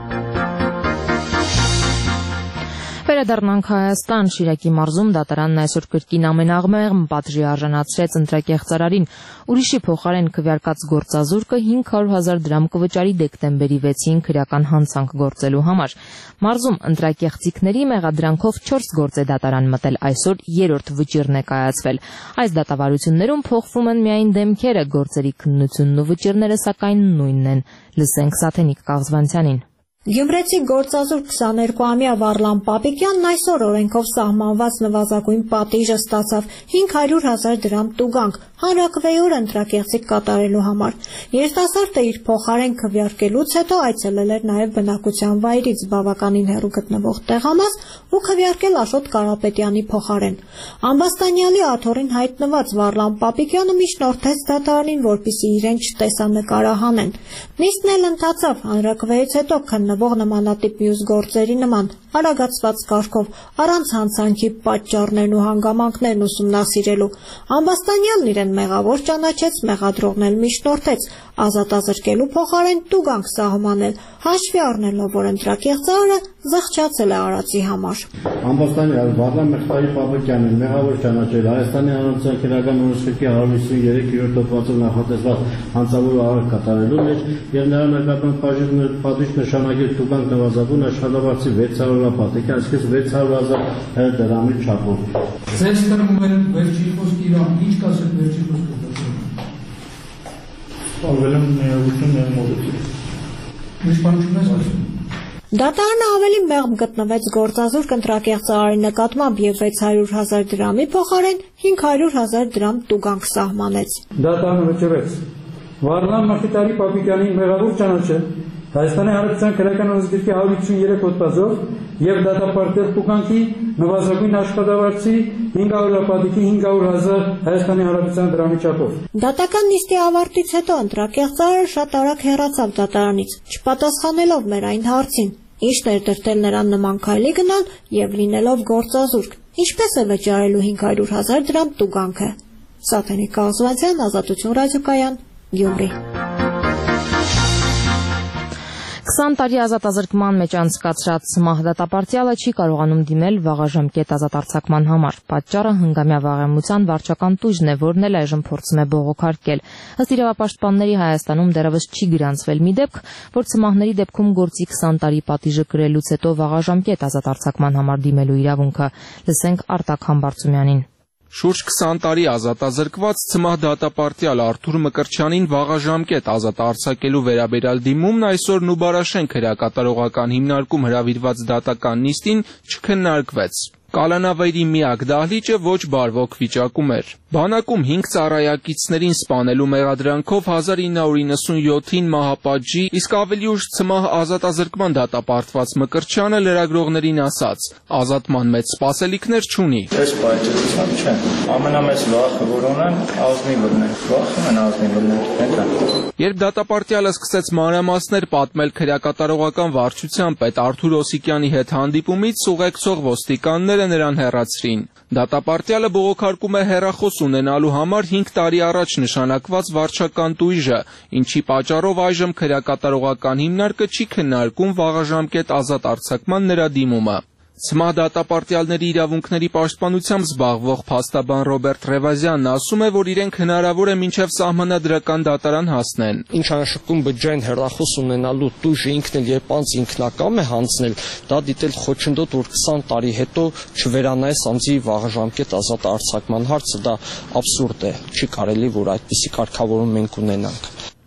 Վերադառնանք Հայաստան, Շիրակի մարզում դատարանն այսօր կրկին ամենաղմեղ պատժի արժանացրեց ընտրակեղծարարին։ Ուրիշի փոխարեն քվեարկած գործազուրկը հինգ հարյուր հազար դրամ կվճարի դեկտեմբերի վեցին քրեական հանցանք գործելու համար։ Մարզում ընտրակեղծիքների մեղադրանքով չորս գործ է դատարան մտել, այսօր երրորդ վճիռն է կայացվել։ Այս դատավարություններում փոխվում են միայն դեմքերը, գործերի քննությունն ու վճիռները սակայն նույնն են։ Լսենք Սաթենիկ Կաղզվանցյանին։ Գյումրեցի գործազուրկ քսաներկուամյա Վարլան Պապիկյանն այսօր օրենքով սահմանված նվազագույն պատիժը ստացավ հինգ հարյուր հազար դրամ տուգանք հանրաքվեոր ընտրակեղծիք կատարելու համար։ Երիտասարդը իր փոխարեն քվեարկելուց հետո այցելել էր նաև բնակության վայրից բավականին հեռու գտնվող տեղամաս ու քվեարկել Աշոտ Կարապետյանի փոխարեն։ Ամբաստանյալի աթոռին հայտնված Վարլան Պապիկյանը միջնորդեց դատարանին, որպեսզի իրեն չտեսանկարահանեն։ Նիստն էլ ընթացավ հանրաքվեից հետո քննվող նմանատիպ մյուս գործերի նման արագացված կարգով առանց հանցանքի պատճառներն ու հանգամանքներն ուսումնասիրելու։ Ամբաստանյալն իրեն մեղավոր ճանաչեց, մեղադրողն էլ միջնորդեց ազատազրկելու փոխարեն տուգանք սահմանել, հաշվի առնելով, որ ընտրակեղծարարը զղջացել է արածի համար։ Ամբաստանյալ Վարլան Պապիկյանին մեղավոր ճանաչել Հայաստանի Հանրապետության քրեական օրենսգրքի հարյուր հիսուններորդ հոդվածով նախատեսված հանցավոր արարք կատարելու մեջ եւ նրա նկատմամբ պատժիժ նշանակել տուգանք նվազագույն աշխատավարձի վեց հարյուր պատիք, այսինքն վեց հարյուր հազար դրամի չափով։ Ձեզ տրվում է վերջի խոսքի իրան, ինչ կասեք վերջի խոսքը։ Ավելին ներողություն ներմոդություն։ Ինչ բան չունես ասում։ Դատարանը ավելի մեղմ գտնվեց գործազուրկ ընտրակեղծարարի նկատմամբ եւ վեց հարյուր հազար դրամի փոխարեն հինգ հարյուր հազար դրամ տուգանք սահմանեց։ Դատարանը վճռեց Վարլան Մխիթարի Պապիկյանին մեղավոր ճանաչել Հայաստանի Հանրապետության քրեական օրենսգրքի հարյուր հիսուներեք հոդվածով եւ դատապարտել տուգանքի նվազագույն աշխատավարձի հինգ հարյուր պատիկի հինգ հարյուր հազար Հայաստանի Հանրապետության դրամի չափով։ Դատական նիստի ավարտից հետո ընտրակեղծարարը շատ արագ հեռացավ դատարանից, չպատասխանելով մեր այն հարցին, ինչ ներդրել նրան նման քայլի գնալ եւ լինելով գործազուրկ, ինչպես է վճարելու հինգ հարյուր հազար դրամ տուգանքը։ Սաթենիկ Կաղզվանցյան, Ազատություն ռադիոկայան, Գյումրի։ քսան տարի ազատազրկման մեջ անցկացրած ՍՄԱՀ դատապարտյալը չի կարողանում դիմել վաղաժամկետ ազատարձակման համար։ Պատճառը հնգամյա վաղեմության վարչական տույժն է, որն էլ այժմ փորձում է բողոքարկել։ Ըստ իրավապաշտպանների Հայաստանում դեռևս չի գրանցվել մի դեպք, որ ՍՄԱՀ-ների դեպքում գործի քսան տարի պատիժը կրելուց հետո վաղաժամկետ ազատարձակման համար դիմելու իրավունքը։ Լսենք Արտակ Համբարձումյանին։ Շուրջ քսան տարի ազատազրկված ՑՄՀ դատապարտյալ Արթուր Մկրտչյանին վաղաժամկետ ազատ արձակելու վերաբերյալ դիմումն այսօր Նուբարաշեն քրեակատարողական հիմնարկում հրավիրված դատական նիստին չքննարկվեց։ Կալանավայրի միակ դահլիճը ոչ բարվոք վիճակում էր։ Բանակում հինգ ծառայակիցներին սպանելու մեղադրանքով հազար ինը հարյուր իննսունյոթին մահապատժի, իսկ ավելի ուշ ՑՄՀ ազատազրկման դատապարտված Մկրտչյանը լրագրողներին ասաց. ազատման մեծ սպասելիքներ չունի։ Այս պայծառությամբ չէ։ Ամենամեծ վախը, որ ունեմ, ազնիվն է։ Վախում են ազնիվները։ Երբ դատապարտյալը սկսեց մանրամասներ պատմել քրեակատարողական վարչության պետ Արթուր Օսիկյանի հետ հանդիպումից, ուղեկցող ոստիկանները նրան հեռացրին։ Դատապարտյալը բողոքարկում է հեռախոս ունենալու համար հինգ տարի առաջ նշանակված վարչական տույժը, ինչի պատճառով այժմ քրեակատարողական հիմնարկը չի քննարկում վաղաժամկետ ազատ արձակման նրա դիմումը։ ՑՄՀ դատապարտյալների իրավունքների պաշտպանությամբ զբաղվող փաստաբան Ռոբերտ Ռևազյանն ասում է, որ իրենք հնարավոր է մինչև սահմանադրական դատարան հասնեն։ Ինչ անշուշտ բջջային հեռախոս ունենալու տույժը ինքն էլ երբ անձ ինքնակամ է հանձնել, դա դիտել խոչընդոտ, որ քսան տարի հետո չվերանայես անձի վաղաժամկետ ազատ արձակման հարցը, դա աբսուրդ է, չի կարելի, որ այդպիսի կարգավորում մենք ունենանք։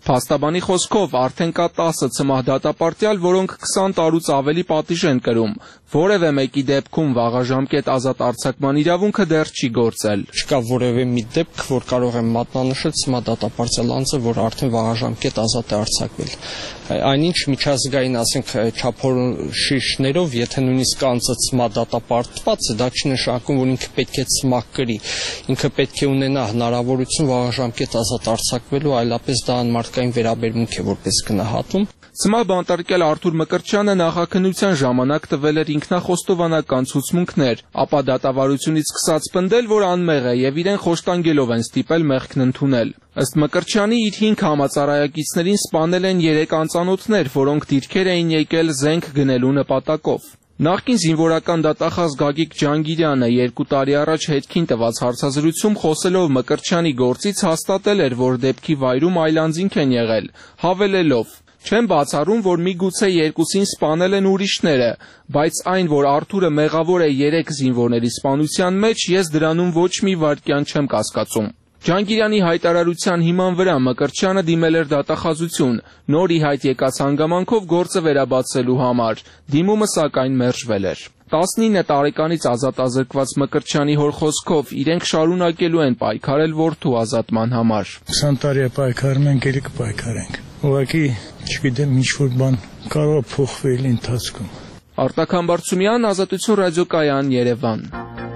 Փաստաբանի խոսքով արդեն կա տասը ցմահ դատապարտյալ, որոնք քսան տարուց ավելի պատիժ են կրում։ Որևէ մեկի դեպքում վաղաժամկետ ազատ արձակման իրավունքը դեռ չի գործել։ Չկա որևէ մի դեպք, որ կարող է մատնանշել ցմահ դատապարտյալ անձը, որ արդեն վաղաժամկետ ազատ է արձակվել։ Այնինչ միջազգային, ասենք, չափորոշիչներով, եթե նույնիսկ անձը ցմահ դատապարտված է, դա չի նշանակում, որ ինքը պետք է ցմահ կրի։ Ինքը պետք է ունենա հնարավորություն վաղաժամկետ ազատ արձակվելու, այլապես դա անմարդկային վերաբերմունք է որպես գնահատում։ Ցմահ բանտարկյալ Արթուր Մկրտչյանը նախաքննության ժամանակ տվել էր ինքնախոստովանական ցուցմունքներ, ապա դատավարությունից սկսած պնդել, որ անմեղ է եւ իրեն խոշտանգելով են ստիպել մեղքն ընդունել։ Ըստ Մկրտչյանի իր հինգ համածառայակիցներին սպանել են երեք անծանոթներ, որոնք դիրքեր էին եկել զենք գնելու նպատակով։ Նախկին զինվորական դատախազ Գագիկ Ջանգիրյանը երկու տարի առաջ հետքին տված հարցազրույցում խոսելով Մկրտչյանի գործից հաստատել էր, որ դեպքի վայրում այլանձինք են եղել, հավելելով. Չեմ բացառում, որ միգուցե երկուսին սպանել են ուրիշները, բայց այն, որ Արթուրը մեղավոր է երեք զինվորների սպանության մեջ, ես դրանում ոչ մի վայրկյան չեմ կասկածում։ Ջանգիրյանի հայտարարության հիման վրա Մկրտչյանը դիմել էր դատախազություն, նոր ի հայտ եկած հանգամանքով գործը վերաբացելու համար, դիմումը սակայն մերժվել էր։ տասնինը տարեկանից ազատազրկված Մկրտչյանի հոր խոսքով իրենք շարունակելու են պայքարել որդու ազատման համար։ քսան տարի է պայքարում ենք, ելի կպայքարենք։ Ուղղակի չգիտեմ ինչ-որ բան կարող է փոխվել ընթացքում։ Արտակ Համբարձումյան, Ազատություն ռադիոկայան, Երևան։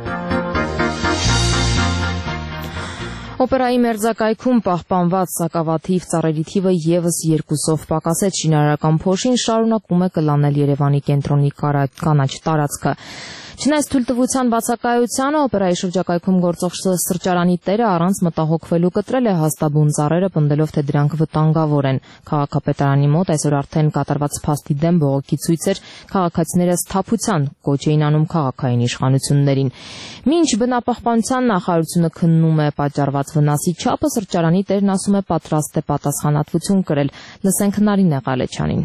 Օպերայի մերձակայքում պահպանված սակավաթիվ ծառերի թիվը եւս երկուսով պակասեց։ Շինարարական փոշին շարունակում է կլանել Երևանի կենտրոնի կանաչ տարածքը։ Չնայած թույլտվության բացակայությանը օպերայի շրջակայքում գործող սրճարանի տերը առանց մտահոգվելու կտրել է հաստաբուն ծառերը, պնդելով, թե դրանք վտանգավոր են։ Քաղաքապետարանի մոտ այսօր արդեն կատարված փաստի դեմ բողոքի ցույցեր քաղաքացիները սթափության կոչ էին անում քաղաքային իշխանություններին։ Մինչ բնապահպանության նախարարությունը քննում է պատճառված վնասի չափը, սրճարանի տերն ասում է պատրաստ է պատասխանատվություն կրել։ Լսենք Նարինե Ղալեչյանին։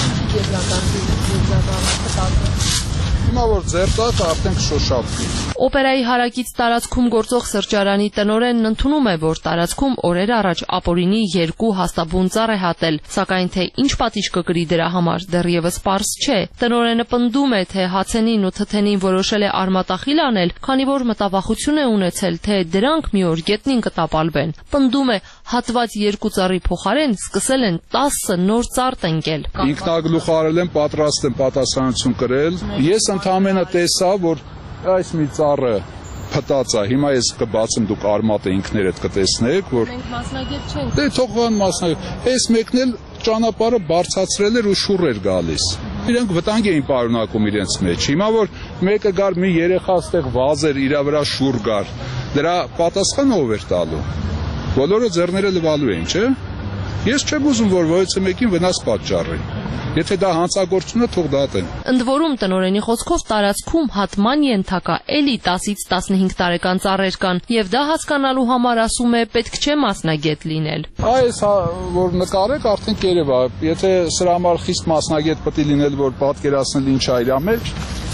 Հիմա որ ձերտած արդեն կշոշափվի։ Օպերայի հարակից տարածքում գործող սրճարանի տնօրենն ընդունում է, որ տարածքում օրեր առաջ ապօրինի երկու հաստաբուն ծառ է հատել, սակայն թե ինչ պատիժ կկրի դրա համար դեռևս պարզ չէ։ Տնօրենը պնդում է, թե հացենին ու թթենին որոշել է արմատախիլ անել, քանի որ մտավախություն է ունեցել, թե դրանք մի օր գետնին կտապալվեն։ Պնդում է, հատված երկու ծառի փոխարեն սկսել են տասը նոր ծառ տնկել։ Ինքնագլուխարել են, պատրաստ են պատասխանատվություն կրել։ Ես ընդհանրապես տեսա, որ այս մի ծառը փտած է, հիմա ես կբացեմ, դուք արմատը ինքներդ կտեսնեք, որ մենք մասնագետ չենք։ Դե թողան մասնագետ։ Այս մեկն էլ ճանապարհը բարձրացրել էր ու շուռ էր գալիս։ Իրենք վտանգ էին պարունակում իրենց մեջ։ Հիմա որ մեկը գար մի երեխա այդտեղ վազեր, իր վրա շուռ գար, դրա պատասխանը ով էր տալու։ Բոլորը ձեռները լվալու են, չէ՞։ Ես չեմ ուզում, որ ոյցը մեկին վնաս պատճառի։ Եթե դա հանցագործություն է, թող դատեն։ Ընդ որում տնօրենի խոսքով տարածքում հատման ենթակա էլի տասից տասնհինգ տարեկան ծառեր կան, եւ դա հասկանալու համար ասում է պետք չէ մասնագետ լինել։ Այս որ նկարեք արդեն կերև է, եթե սրա համար խիստ մասնագետ պետք է լինել, որ պատկերացնել ինչ է իր մեջ։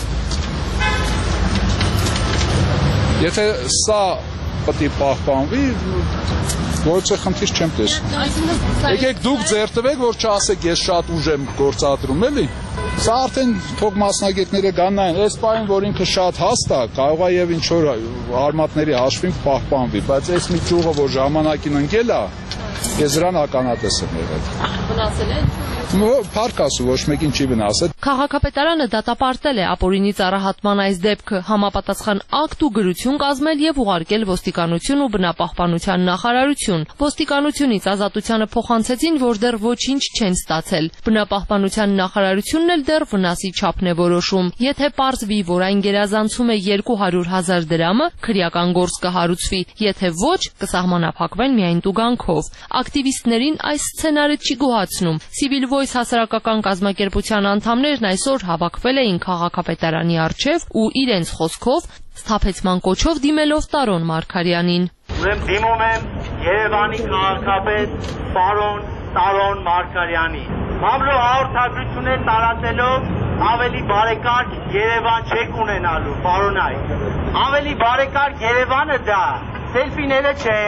Եթե սա պետք է պահպանվի, Որոշ խնդիր չեմ տեսնում։ Եկեք դուք ձեր տվեք, որ չասեք ես շատ ուժ եմ գործադրում, էլի։ Սա արդեն թող մասնագետները գանային, այս պահին, որ ինքը շատ հաստ է, կարող է եւ ինչ որ արմատների հաշվին պահպանվի, բայց այս մի ճյուղը, որ ժամանակին ընկել է, ես դրան ականատես եմ եղել։ Վնասել է։ Փառք ասու, ոչ մեկին չի վնասել։ Քաղաքապետարանը դատապարտել է ապօրինի ծառահատման այս դեպքը, համապատասխան ակտ ու գրություն կազմել եւ ուղարկել ոստիկանություն ու բնապահպանության նախարարություն։ Ոստիկանությունից ազատությանը փոխանցեցին, որ դեռ ոչինչ չեն ստացել։ Բնապահպանության նախարարությունն էլ դեռ վնասի չափն է որոշում։ Եթե պարզվի, որ այն գերազանցում է երկու հարյուր հազար դրամը, քրեական գործ կհարուցվի, եթե ոչ, կսահմանափակվեն միայն տուգանքով։ Ակտիվիստներին այս սցենարը չի գոհացնում։ Civil Voice հասարակական կազմակերպության անդամներն այսօր հավաքվել էին քաղաքապետարանի առջև ու իրենց խոսքով սթափեցման կոչով դիմելով Տարոն Մարգարյանին։ Ուրեմն դիմում եմ Երևանի քաղաքապետ պարոն Տարոն Մարգարյանին։ Մամլո հաղորդագրություններ տարածելով ավելի բարեկարգ Երևան չեք ունենալու, պարոն այ։ Ավելի բարեկարգ Երևանը դա սելֆիները չեն,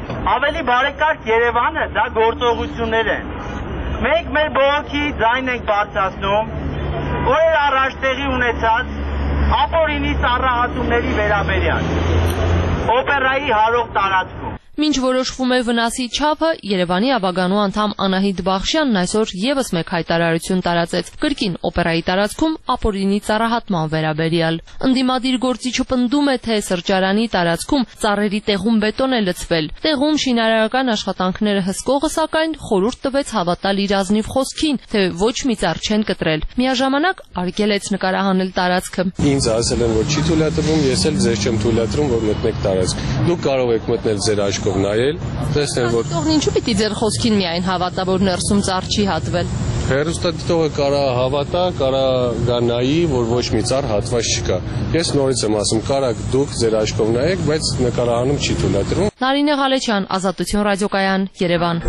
Ավելի բարեկարգ Երևանը դա գործողություններ են։ Մենք մեր բողոքի ձայն ենք բարձրացնում, օրեր առաջ տեղի ունեցած ապօրինի ծառայությունների վերաբերյալ օպերայի հարող տարածքում։ Մինչ որոշվում է վնասի չափը, Երևանի Աբագանու անդամ Անահիտ Բախշյանն այսօր եւս մեկ հայտարարություն տարածեց կրկին օպերայի տարածքում ապօրինի ծառայատման վերաբերյալ։ Ընդդիմադիր գործիչը պնդում է, թե սրճարանի տարածքում ծառերի տեղում բետոն է լցվել։ Տեղում շինարարական աշխատանքները հսկողը սակայն խորհուրդ տվեց հավատալ իր ազնիվ խոսքին, թե ոչ մի ծառ չեն կտրել։ Միաժամանակ արգելեց նկարահանել տարածքը։ Ինձ ասել են, որ չի թույլատրվում, ես էլ ձեզ չեմ թույլատրում, որ մտնեք տարածք։ Դուք կարող եք մտնել ձեր աշխ նայել, տեսնել որ Թողն ինչու պիտի ձեր խոսքին միայն հավատա, որ ներսում ծառ չի հատվել։ Հեռուստադիտողը կարա հավատա, կարա գա նայի, որ ոչ մի ծառ հատված չկա։ Ես նորից եմ ասում, կարաք դուք ձեր աշխով նայեք, բայց նկարահանում չի թույլատրվում։ Նարինե Ղալեչյան, Ազատություն ռադիոկայան, Երևան։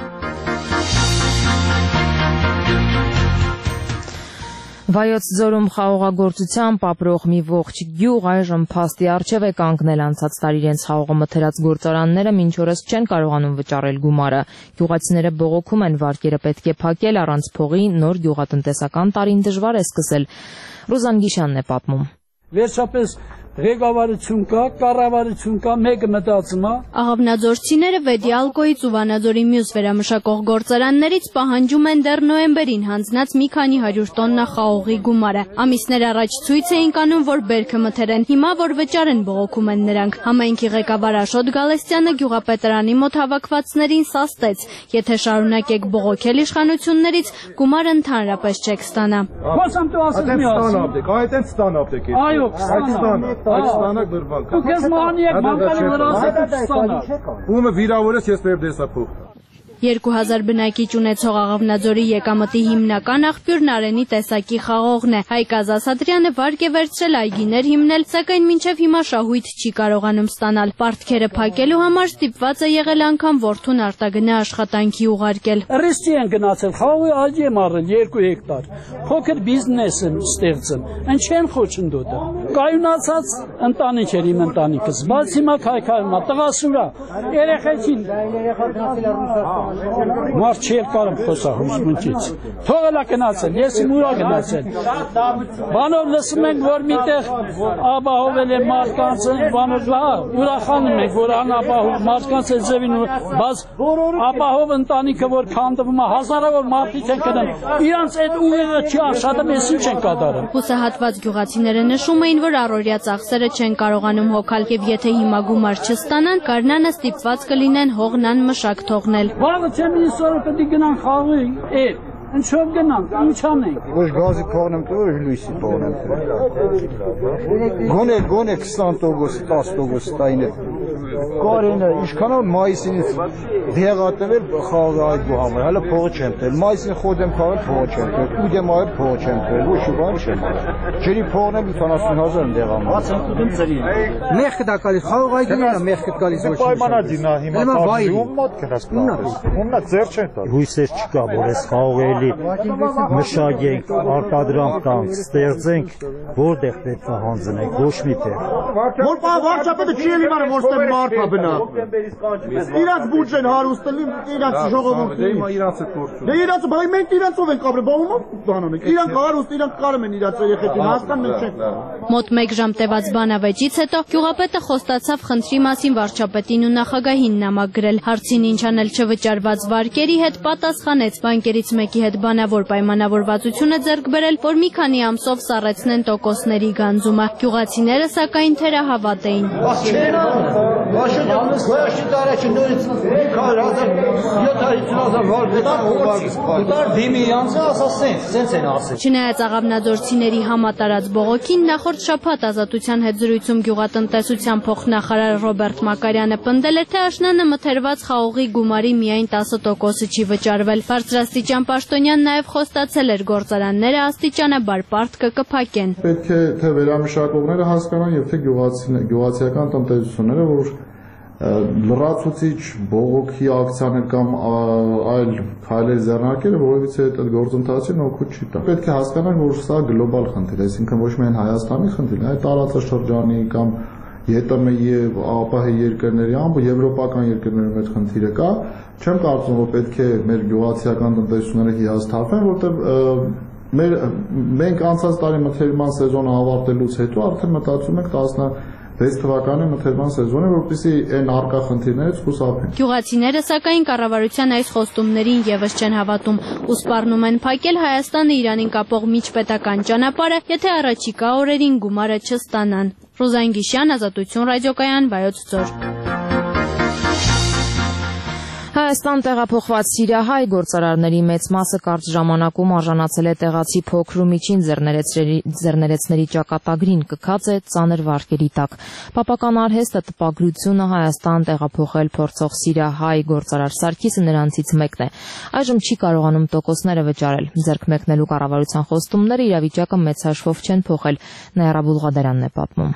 Վայոց ձորում խաղողագործությամբ ապրող մի ողջ գյուղ այժմ փաստի առջև է կանգնել անցած տարի իրենց խաղողը մթերած գործարանները մինչ օրս չեն կարողանում վճարել գումարը։ Գյուղացիները բողոքում են, վարկերը պետք է փակել, առանց փողի նոր գյուղատնտեսական տարին դժվար է սկսել։ Ռուզան Գիշյանն է պատմում։ Վերջապես ղեկավարություն կա, կառավարություն կա, մեկը մտածում է։ Աղավնաձորցիները Վեդիալկոից ու Վանաձորի մյուս վերամշակող գործարաններից պահանջում են դեռ նոյեմբերին հանձնած մի քանի հարյուր տոննա խաղողի գումարը։ Ամիսներ առաջ ցույց էին կանում, որ բերքը մթերեն, հիմա որ վճարեն բողոքում են նրանք։ Համայնքի ղեկավար Աշոտ Գալստյանը գյուղապետարանի մոտ հավաքվածներին սաստեց. եթե շարունակեք բողոքել իշխանություններից, գումարը ընդհանրապես չեք ստանա։ Խոսամ դու ասես մի ասում։ Այդտենց ստանապեք։ Այո, ստանա։ Այդ ստանակ դրվան։ Դուք ես մանիեք բանկարի լրացեք ստանա։ Ումը վիրավորես ես տեղ դեսա փող։ երկու հազար բնակիչ ունեցող Աղավնաձորի եկամտի հիմնական աղբյուրն Արենի տեսակի խաղողն է։ Հայկ Ազասադրյանը վարկ է վերցրել այգիներ հիմնել, սակայն մինչև հիմա շահույթ չի կարողանում ստանալ։ Պարտքերը փակելու համար ստիպված է եղել անգամ որդուն արտագնա աշխատանքի ուղարկել։ Ռիսկի են գնացել, խաղողի աճ եմ առել երկու հեկտար։ Փոքր բիզնես եմ ստեղծել։ Ինչ են խոչընդոտը։ Կայունացած ընտանիք էր իմ ընտանիքս, բայց հիմա քայքայում է, տղասուրա, երեխեքին Մարդ չի կարում խոսալ հուսմունքից։ Թողել է գնացել, ես իմ ուրա գնացել։ Բանով լսում ենք, որ միտեղ ապահովել է մարդկանց, բանով լա, ուրախանում ենք, որ անապահով մարդկանց է ձևին, բայց ապահով ընտանիքը, որ քանդվում է, հազարավոր մարդիկ են գնում, իրանց այդ ուղեղը չի աշխատում, ես ինչ են կատարում։ Հուսահատված գյուղացիները նշում էին, որ առօրյա ծախսերը չեն կարողանում հոգալ, եւ եթե հիմա գումար չստանան, Կարնանը ստիպված կլինեն հողնան մշակ թողնել։ Բանը չեմ ինսորը պետք է գնան խաղի, էդ, ինչով գնանք, ինչ անենք։ Ոչ գազի փողն եմ տվել, լույսի փողն եմ տվել։ Գոնե, գոնե քսան տոկոս, տասը տոկոս տային է։ Կարենը, ինչքանով մայիսինից դեղատվել խաղի այգու համար, հələ փողը չեմ տվել։ Մայիսին խոդ եմ քաղել, փողը չեմ տվել։ Ուդ եմ այլ փողը չեմ տվել, ոչ մի բան չեմ տվել։ Ջրի փողն եմ ութանասուն հազար եմ դեղանում։ Հացանքուտում ծրի։ Մեղքը դա կալիս, խաղի այգին է, մեղքը կալիս ոչ։ Պայմանադինա հիմա կապվում մոտ կրած պլատես։ Ուննա ձեր չեն տալ։ Հույսեր չկա, որ այս խաղողելի մշակենք, արտադրանք տանք, ստեղծենք, որտեղ պետք է հանձնենք, ոչ մի տեղ։ Որ վարչապետը չի ելի մարը որ ստեմ մարդա բնա։ Իրանց բուջեն հարուստելի, իրանց ժողովուրդը։ Դե հիմա իրանց է փորձում։ Դե իրանց բայ մենք իրանցով ենք ապրել, բա ումա բանանենք։ Իրանք հարուստ, իրանք կարում են իրանց երեխեքին հասկան մենք չենք։ Մոտ մեկ ժամ տևած բանավեճից հետո գյուղապետը խոստացավ խնդրի մասին վարչապետին ու նախագահին նամակ գրել։ Հարցին ինչ անել չվճարված վարկերի հետ պատասխանեց բանկերից մեկի հետ բանավոր պայմանավորվածություն է ձեռք բերել, որ մի քանի ամսով սառեցնեն տոկոսների գանձումը։ Գյուղացիները սակայն թերահավատ էին։ Չնայած աղավնաձորցիների համատարած բողոքին նախորդ շաբաթ Ազատության հետ զրույցում գյուղատնտեսության փոխնախարար Ռոբերտ Մակարյանը պնդել էր, թե աշնանը մթերված խաղողի գումարի միայն տասը տոկոսը չի վճարվել։ Բարձրաստիճան պաշտոնյան նաև խոստացել էր գործարանները աստիճանաբար պարտքը կփակեն։ Պետք է թե վերամշակողները հասկանան եւ թե գյուղացիական տնտեսությունները, որ լրացուցիչ բողոքի ակցիաներ կամ այլ քայլեր ձեռնարկելը որևիցե այդ գործընթացին օգուտ չի տա։ Պետք է հասկանալ, որ սա գլոբալ խնդիր է, այսինքն ոչ միայն Հայաստանի խնդիրն է, այլ տարածաշրջանի կամ ԵՏՄ եւ ԱՊՀ երկրների, ամբողջ եվրոպական երկրներում այդ խնդիրը կա, չեմ կարծում, որ պետք է մեր գյուղացիական տնտեսությունները հիասթափեն, որտեղ մեր մենք անցած տարի մթերման սեզոնը ավարտելուց հետո արդեն մտածում ենք տասնվեց թվականի մթերման սեզոնը, որպեսզի այն առկա խնդիրներից խուսափեն։ Գյուղացիները սակայն կառավարության այս խոստումներին եւս չեն հավատում ու սպառնում են փակել Հայաստանը Իրանին կապող միջպետական ճանապարհը, եթե առաջիկա օրերին գումարը չստանան։ Ռոզան Գիշյան, Ազատություն ռադիոկայան, Վայոց ձոր։ Հայաստան տեղափոխված սիրիահայ գործարարների մեծ մասը կարճ ժամանակում արժանացել է տեղացի փոքր ու միջին ձեռներեցների ճակատագրին, կքած է ծանր վարկերի տակ։ Պապական արհեստը տպագրությունը Հայաստան տեղափոխել փորձող սիրիահայ գործարար Սարգիսը նրանցից մեկն է։ Այժմ չի կարողանում տոկոսները վճարել։ Ձեռք մեկնելու կառավարության խոստումները իրավիճակը մեծ հաշվով չեն փոխել։ Նաիրա Բուլղադարյանն է պատմում։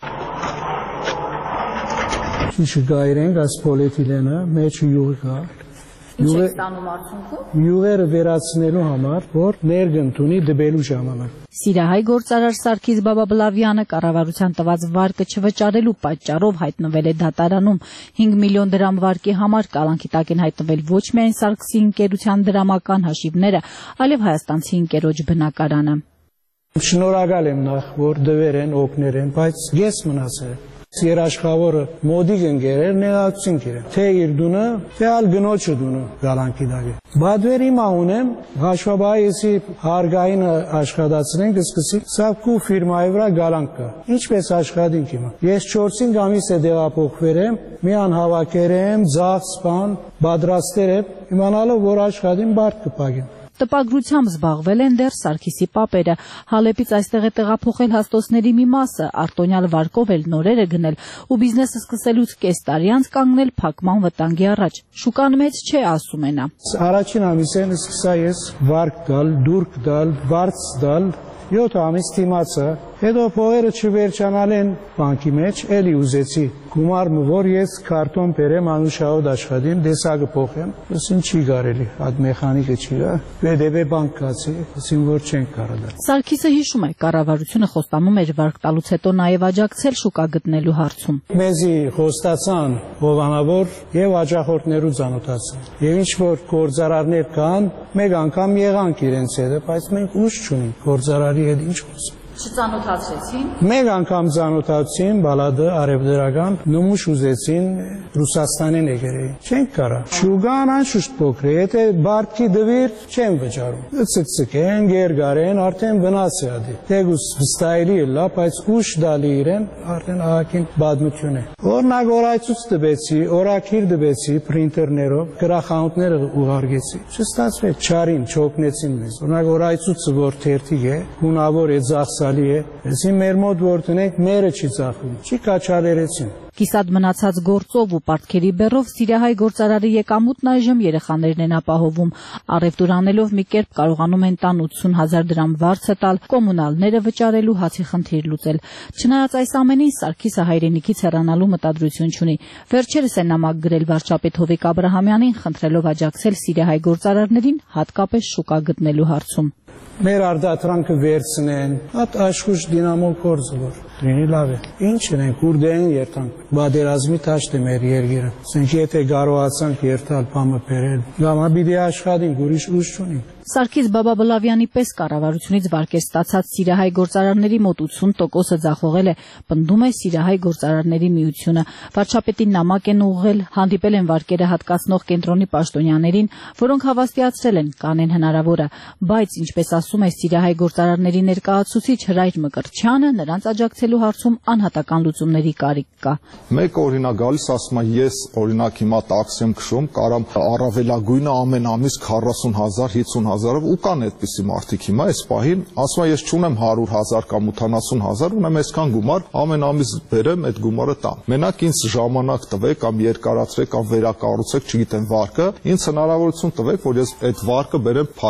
Չգայրենք այս պոլիէթիլենը մեջը յուղի կա։ Ինչ եք ստանում արդյունքում։ Յուղերը վերացնելու համար, որ ներգնդունի դբելու ժամանակ։ Սիրիահայ գործարար Սարգիս Բաբաբլավյանը կառավարության տված վարկը չվճարելու պատճառով հայտնվել է դատարանում։ հինգ միլիոն դրամ վարկի համար կալանքի տակ են հայտնվել ոչ միայն Սարգսի ընկերության դրամական հաշիվները, այլև հայաստանցի ընկերոջ բնակարանը։ Շնորհակալ եմ նախ, որ դվեր են, օգներ են, բայց ես մնացել երաշխավորը մոդիկ ընկերեր նեղացին կերեն, թե իր դունը, թե ալ գնոչը դունը գալանքի դագե։ Բադվեր իմա ունեմ, հաշվաբայի եսի հարգային աշխատացնենք, սկսի սավկու ֆիրմայի վրա գալանք կա։ Ինչպես աշխատինք իմա։ Ես չորսին ամիս է դեղափոխվեր եմ, մի անհավաքեր եմ, ձախ սպան, բադրաստեր եմ, իմանալով, որ աշխատին բարդ կպագեմ։ Տպագրությամբ զբաղվել են դեռ Սարգիսի պապերը։ Հալեպից այստեղ է տեղափոխել հաստոցների մի մասը, արտոնյալ վարկով էլ նորերը գնել ու բիզնեսը սկսելուց կես տարի անց կանգնել փակման վտանգի առաջ։ Շուկան մեծ չէ, ասում է նա։ Առաջին ամիսեն սկսա ես վարկ գալ, դուրք դալ, վարձ դալ, յոթ ամիս դիմացա, հետո փողերը չվերջանալ են բանկի մեջ, էլի ուզեցի գումարը, որ ես քարտոն բերեմ անուշահոտ աշխատեմ, դեսագը փոխեմ, ասին չի կարելի, այդ մեխանիկը չի գա, ՎԴԲ բանկ կացի, ասին որ չենք կարող դա։ Սարգիսը հիշում է, կառավարությունը խոստանում էր վարկ տալուց հետո նաև աջակցել շուկա գտնելու հարցում։ Մեզի խոստացան հովանավոր եւ աջախորդներու ծանոթացան։ Եվ ինչ որ գործարարներ կան, մեկ անգամ եղանք իրենց հետ, բայց մենք ուժ չունենք գործարարի հետ ինչ խոսենք։ Չծանոթացրեցին։ Մեկ անգամ ծանոթացին, բալադը արևդրական, նմուշ ուզեցին Ռուսաստանին եկերեին։ Չենք կարա։ Շուգան անշուշտ փոքր է, եթե բարգի դվիր չեն վճարում։ Ցցկեն, գերգարեն, արդեն վնաս է ադի։ Թեգուս վստահելի է լա, բայց ուշ դալի իրեն, արդեն ահագին բադմություն է։ Օրինակ օրացույց տվեցի, օրակիր տվեցի պրինտերներով, գրախանութները ուղարկեցի։ Չստացվեց, չարին, չօգնեցին մեզ։ Օրինակ օրացույցը որ թերթիկ է, հունավոր է, ծախս է, այսի մեր մոտ որ տնենք, մերը չի ծախում, չի կաչալերեցին։ Կիսատ մնացած գործով ու պարտքերի բեռով սիրիահայ գործարարի եկամուտն այժմ երեխաներն են ապահովում։ Առևտուր անելով մի կերպ կարողանում են տան ութսուն հազար դրամ վարձը տալ, կոմունալները վճարելու, հացի խնդիր լուծել։ Չնայած այս ամենին Սարգիսը հայրենիքից հեռանալու մտադրություն չունի։ Վերջերս է նամակ գրել վարչապետ Հովիկ Աբրահամյանին, խնդրելով աջակցել սիրիահայ գործարարներին, հատկապես շուկա գտնելու հարցում։ Մեր արդատրանքը վերցնեն, հատ աշխուժ դինամոլ կորձը որ լինի լավ է։ Ինչ ենք, ուրդեն երթանք, բادرազմի տաշտ է մեր երգերը։ Սենք եթե կարողացանք երթալ պամը բերել, գամա բիդի աշխատենք, ուրիշ ուժ չունենք։ Սարգիս Բաբաբլավյանի պես կառավարությունից վարկեր ստացած սիրիահայ գործարարների մոտ ութսուն տոկոսը ձախողել է, պնդում է Սիրիահայ գործարարների միությունը։ Վարչապետին նամակ են ուղղել, հանդիպել են վարկերը հատկացնող կենտրոնի պաշտոնյաներին, որոնք հավաստիացրել են կանեն հնարավորը, բայց ինչպես ասում է Սիրիահայ գործարարների ներկայացուցիչ Հրայր Մկրտչյանը, նրանց աջակցելու հարցում անհատական լուծումների կարիք կա։ Մեկ օրինակ գալիս ասում է ես օրինակ հիմա տաքս եմ քշում, կարամ առավելագույնը ամեն ամիս քառասուն հազար հիսուն հազարով ու կան այդպիսի մարդիկ հիմա այս պահին ասում է ես չունեմ հարյուր հազար կամ ութանասուն հազար, ունեմ այսքան գումար, ամեն ամիս բերեմ այդ գումարը տամ։ Մենակ ինձ ժամանակ տվեք կամ երկարացրեք կամ վերակառուցեք, չգիտեմ վարկը, ինձ հնարավորություն տվեք, որ ես այդ վարկը բերեմ փակեմ։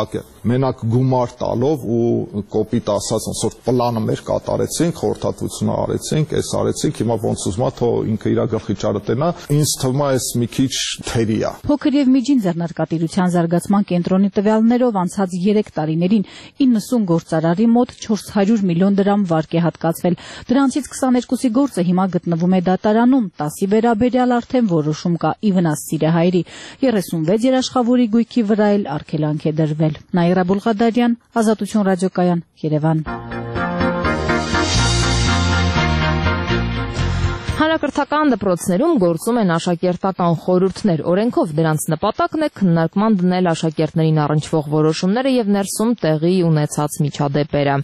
մենակ գումար տալով ու կոպիտ ասած ոնց որ պլանը մեր կատարեցինք, խորհրդատվությունը արեցինք, այս արեցինք, հիմա ոնց ուզում է թող ինքը իր գլխի ճարը տենա, ինձ թվում է այս մի քիչ թերի է։ Փոքր եւ միջին ձեռնարկատիրության զարգացման կենտրոնի տվյալներով անցած երեք տարիներին իննսուն գործարարի մոտ չորս հարյուր միլիոն դրամ վարկ է հատկացվել։ Դրանցից քսաներկուսի գործը հիմա գտնվում է դատարանում, տասի վերաբերյալ արդեն որոշում կա ի վնաս Սիրիահայերի, երեսունվեց երաշխավորի գույքի վրա էլ արգելանք է դրվել։ Նաիրա Բուլղադարյան, Ազատություն ռադիոկայան, Երևան։ Հանրակրթական դպրոցներում գործում են աշակերտական խորհուրդներ, օրենքով դրանց նպատակն է քննարկման դնել աշակերտներին առնչվող որոշումները եւ ներսում տեղի ունեցած միջադեպերը։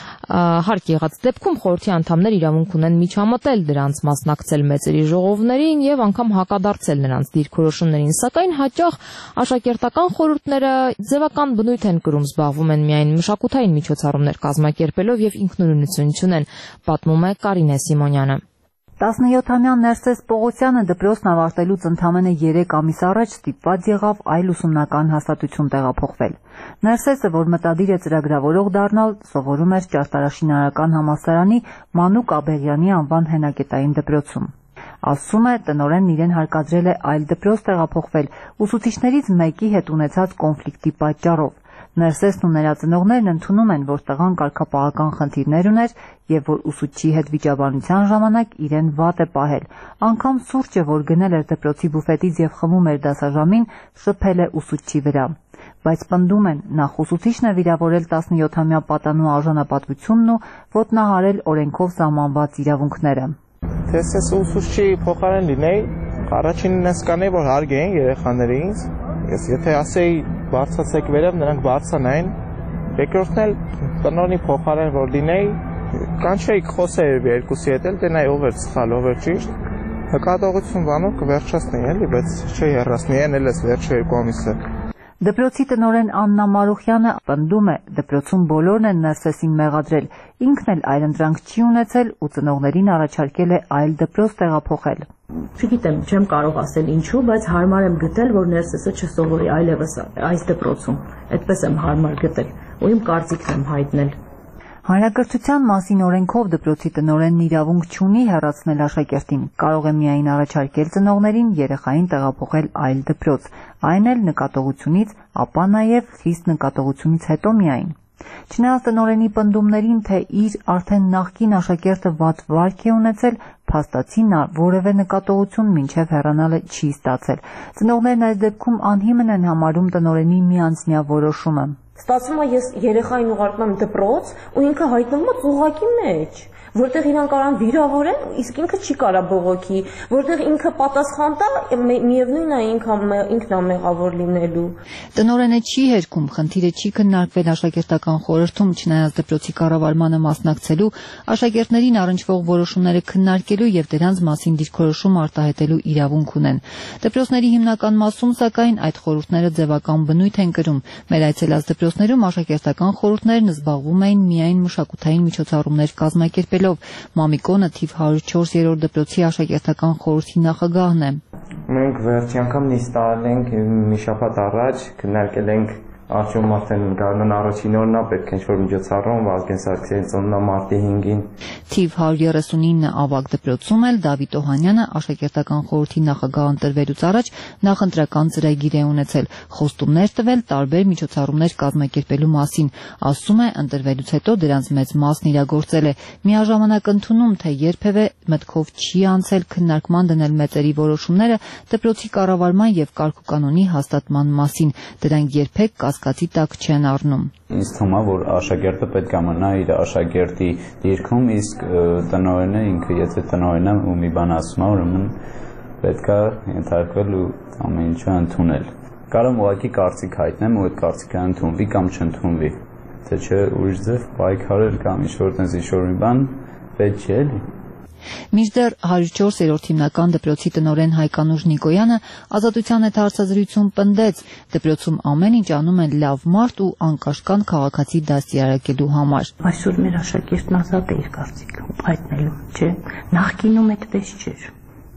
Հարկ եղած դեպքում խորհրդի անդամներ իրավունք ունեն միջամտել դրանց, մասնակցել մեծերի ժողովներին եւ անգամ հակադարձել նրանց դիրքորոշումներին, սակայն հաճախ աշակերտական խորհուրդները ձևական բնույթ են կրում, զբաղվում են միայն մշակութային միջոցառումներ կազմակերպելով եւ ինքնուրույնություն չունեն, պատմում է Կարինե Սիմոնյանը։ տասնյոթամյա Ներսես Պողոսյանը դպրոցն ավարտելուց ընդամենը երեք ամիս առաջ ստիպված եղավ այլ ուսումնական հաստատություն տեղափոխվել։ Ներսեսը, որ մտադիր է ծրագրավորող դառնալ, սովորում էր Ճարտարաշինարարական համալսարանի Մանուկ Աբեղյանի անվան հենակետային դպրոցում։ Ասում է, տնօրենն իրեն հարկադրել է այլ դպրոց տեղափոխվել ուսուցիչներից մեկի հետ ունեցած կոնֆլիկտի պատճառով։ Ներսեսն ու նրա ծնողներն ընդունում են, որ տղան կարգապահական խնդիրներ ուներ եւ որ ուսուցչի հետ վիճաբանության ժամանակ իրեն վատ է պահել։ Անգամ սուրճը, որ գնել էր դպրոցի բուֆետից եւ խմում էր դասաժամին, շփել է ուսուցչի վրա։ Բայց պնդում են, նախ ուսուցիչն է վիրավորել տասնյոթամյա պատանու արժանապատվությունն ու ոտնահարել օրենքով սահմանված իրավունքները։ Ես ես ուսուցչի փոխարեն լինեի, առաջինն ես կանեի, որ հարգեին երեխաներին, ես եթե ասեի բարձրացեք վերև, նրանք բարձրանային, երկրորդն էլ տնօրենի փոխարեն որ լինեի, կանչեի խոսեի երկուսի հետ էլ, տենայի ով էր սխալ, ով էր ճիշտ, հկատողություն բանով կվերջացնեի էլի, բայց չի հեռացնի, են էլ ես վերջը երկու ամիսը։ Դպրոցի տնօրեն Աննա Մարուխյանը պնդում է, դպրոցում բոլորն են Ներսեսին մեղադրել, ինքն էլ այլընտրանք չի ունեցել ու ծնողներին առաջարկել է այլ դպրոց տեղափոխել։ Չգիտեմ, չեմ կարող ասել ինչու, բայց հարմար եմ գտել, որ Ներսեսը չսովորի այլևս այս դպրոցում։ Այդպես եմ հարմար գտել ու իմ կարծիքն եմ հայտնել։ Հանրակրթության մասին օրենքով դպրոցի տնօրենն իրավունք չունի հեռացնել աշակերտին, կարող է միայն առաջարկել ծնողներին երեխային տեղափոխել այլ դպրոց, այն էլ նկատողությունից, ապա նաև խիստ նկատողությունից հետո միայն։ Չնայած տնօրենի պնդումներին, թե իր արդեն նախկին աշակերտը վատ վարք է ունեցել, փաստացի նա որևէ նկատողություն մինչև հեռանալը չի ստացել։ Ծնողներն այս դեպքում անհիմն են համարում տնօրենի միանձնյա որոշումը։ Ստացվում է ես երեխային ուղարկում եմ դպրոց ու ինքը հայտնվում է ծուղակի մեջ, որտեղ իրան կարան վիրավորեն, իսկ ինքը չի կարա բողոքի, որտեղ ինքը պատասխան տա, միևնույնն է ինքն է մեղավոր լինելու։ Տնօրենը չի հերքում, խնդիրը չի քննարկվել աշակերտական խորհրդում, չնայած դպրոցի կառավարմանը մասնակցելու, աշակերտներին առնչվող որոշումները քննարկելու եւ դրանց մասին դիրքորոշում արտահայտելու իրավունք ունեն։ Դպրոցների հիմնական մասում, սակայն, այդ խորհուրդները ձևական բնույթ են կրում։ Մեր այցելած դպրոցներում աշակերտական խորհուրդներն զբաղվում էին միայն մշակութային միջոցառումներ կազմակերպելով։ Մամիկոնը թիվ հարյուր չորս դպրոցի աշակերտական խորհրդի նախագահն է։ Մենք վերջի անգամ նիստ արել ենք մի շաբաթ առաջ, քննարկել ենք Արդյոք արդեն գարնան առաջին օրն է, պետք է ինչ-որ միջոցառում, Վազգեն Սարգսյանի ծնունդն է մարտի հինգին։ Թիվ հարյուր երեսունինը ավագ դպրոցում էլ Դավիթ Օհանյանը աշակերտական խորհրդի նախագահ ընտրվելուց առաջ նախընտրական ծրագիր է ունեցել, խոստումներ տվել տարբեր միջոցառումներ կազմակերպելու մասին, ասում է ընտրվելուց հետո դրանց մեծ մասն իրագործել է, միաժամանակ ընդունում, թե երբևէ մտքով չի անցել քննարկման դնել մեծերի որոշումները դպրոցի կառավարման եւ կարգուկանոնի հաստատման մասին, դրանք երբեք կասկածի տակ չեն առնում։ Ինձ թվում է, որ աշակերտը պետք է մնա իր աշակերտի դիրքում, իսկ տնօրենը ինքը, եթե տնօրենը ու մի բան ասում է, ուրեմն պետք է ենթարկվել ու ամեն ինչը ընդունել։ Կարող եմ ուղղակի կարծիք հայտնեմ ու այդ կարծիքը ընդունվի կամ չընդունվի, թե չէ ուրիշ ձև պայքարել կամ ինչ-որ տենց ինչ-որ մի բան պետք չէ էլի։ Մինչդեռ հարյուր չորս հիմնական դպրոցի տնօրեն Հայկանուշ Նիկոյանը Ազատության հետ հարցազրույցում պնդեց, դպրոցում ամեն ինչ անում են լավ մարդ ու անկաշկան քաղաքացի դաստիարակելու համար։ Այսօր մեր աշակերտն ազատ է իր կարծիքը հայտնելու, չէ՞, նախկինում այդպես չէր։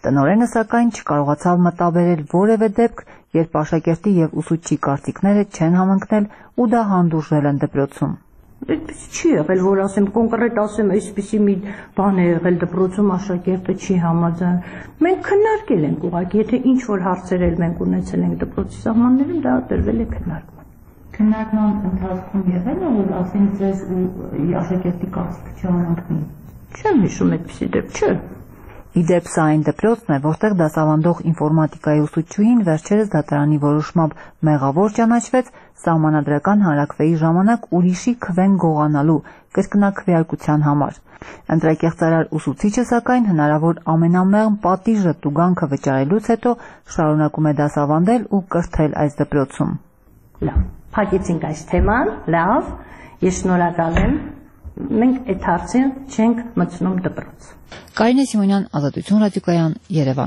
Տնօրենը սակայն չկարողացավ մտաբերել որևէ դեպք, երբ աշակերտի եւ ուսուցչի կարծիքները չեն համընկնել ու դա հանդուրժել են դպրոցում։ Այդպես չի եղել, որ ասեմ կոնկրետ ասեմ, այսպեսի մի բան է եղել դպրոցում աշակերտը չի համաձայն։ Մենք քննարկել ենք ուղղակի, եթե ինչ որ հարցեր էլ մենք ունեցել ենք դպրոցի սահմաններում, դա տրվել է քննարկման։ Քննարկման ընթացքում եղել է, որ ասեն ձեզ ու աշակերտի կարծիքը չհամընկնի։ Չեմ հիշում այդպեսի դեպք, չէ։ Իդեպ սա այն դպրոցն է, որտեղ դասավանդող ինֆորմատիկայի ուսուցչուհին վերջերս դատարանի որոշմամբ մեղավոր ճանաչվեց սահմանադրական հանրաքվեի ժամանակ ուրիշի քվեն գողանալու կրկնակվեարկության համար։ Ընտրակեղծարար ուսուցիչը սակայն հնարավոր ամենամեղմ պատիժը տուգանքը վճարելուց հետո շարունակում է դասավանդել ու կրթել այս դպրոցում։ Լավ, փակեցինք այս թեման, լավ, ես շնորհակալ եմ։ Մենք այդ հարցին չենք մտցնում դպրոց։ Կարինե Սիմոնյան, Ազատություն ռադիոկայան, Երևան։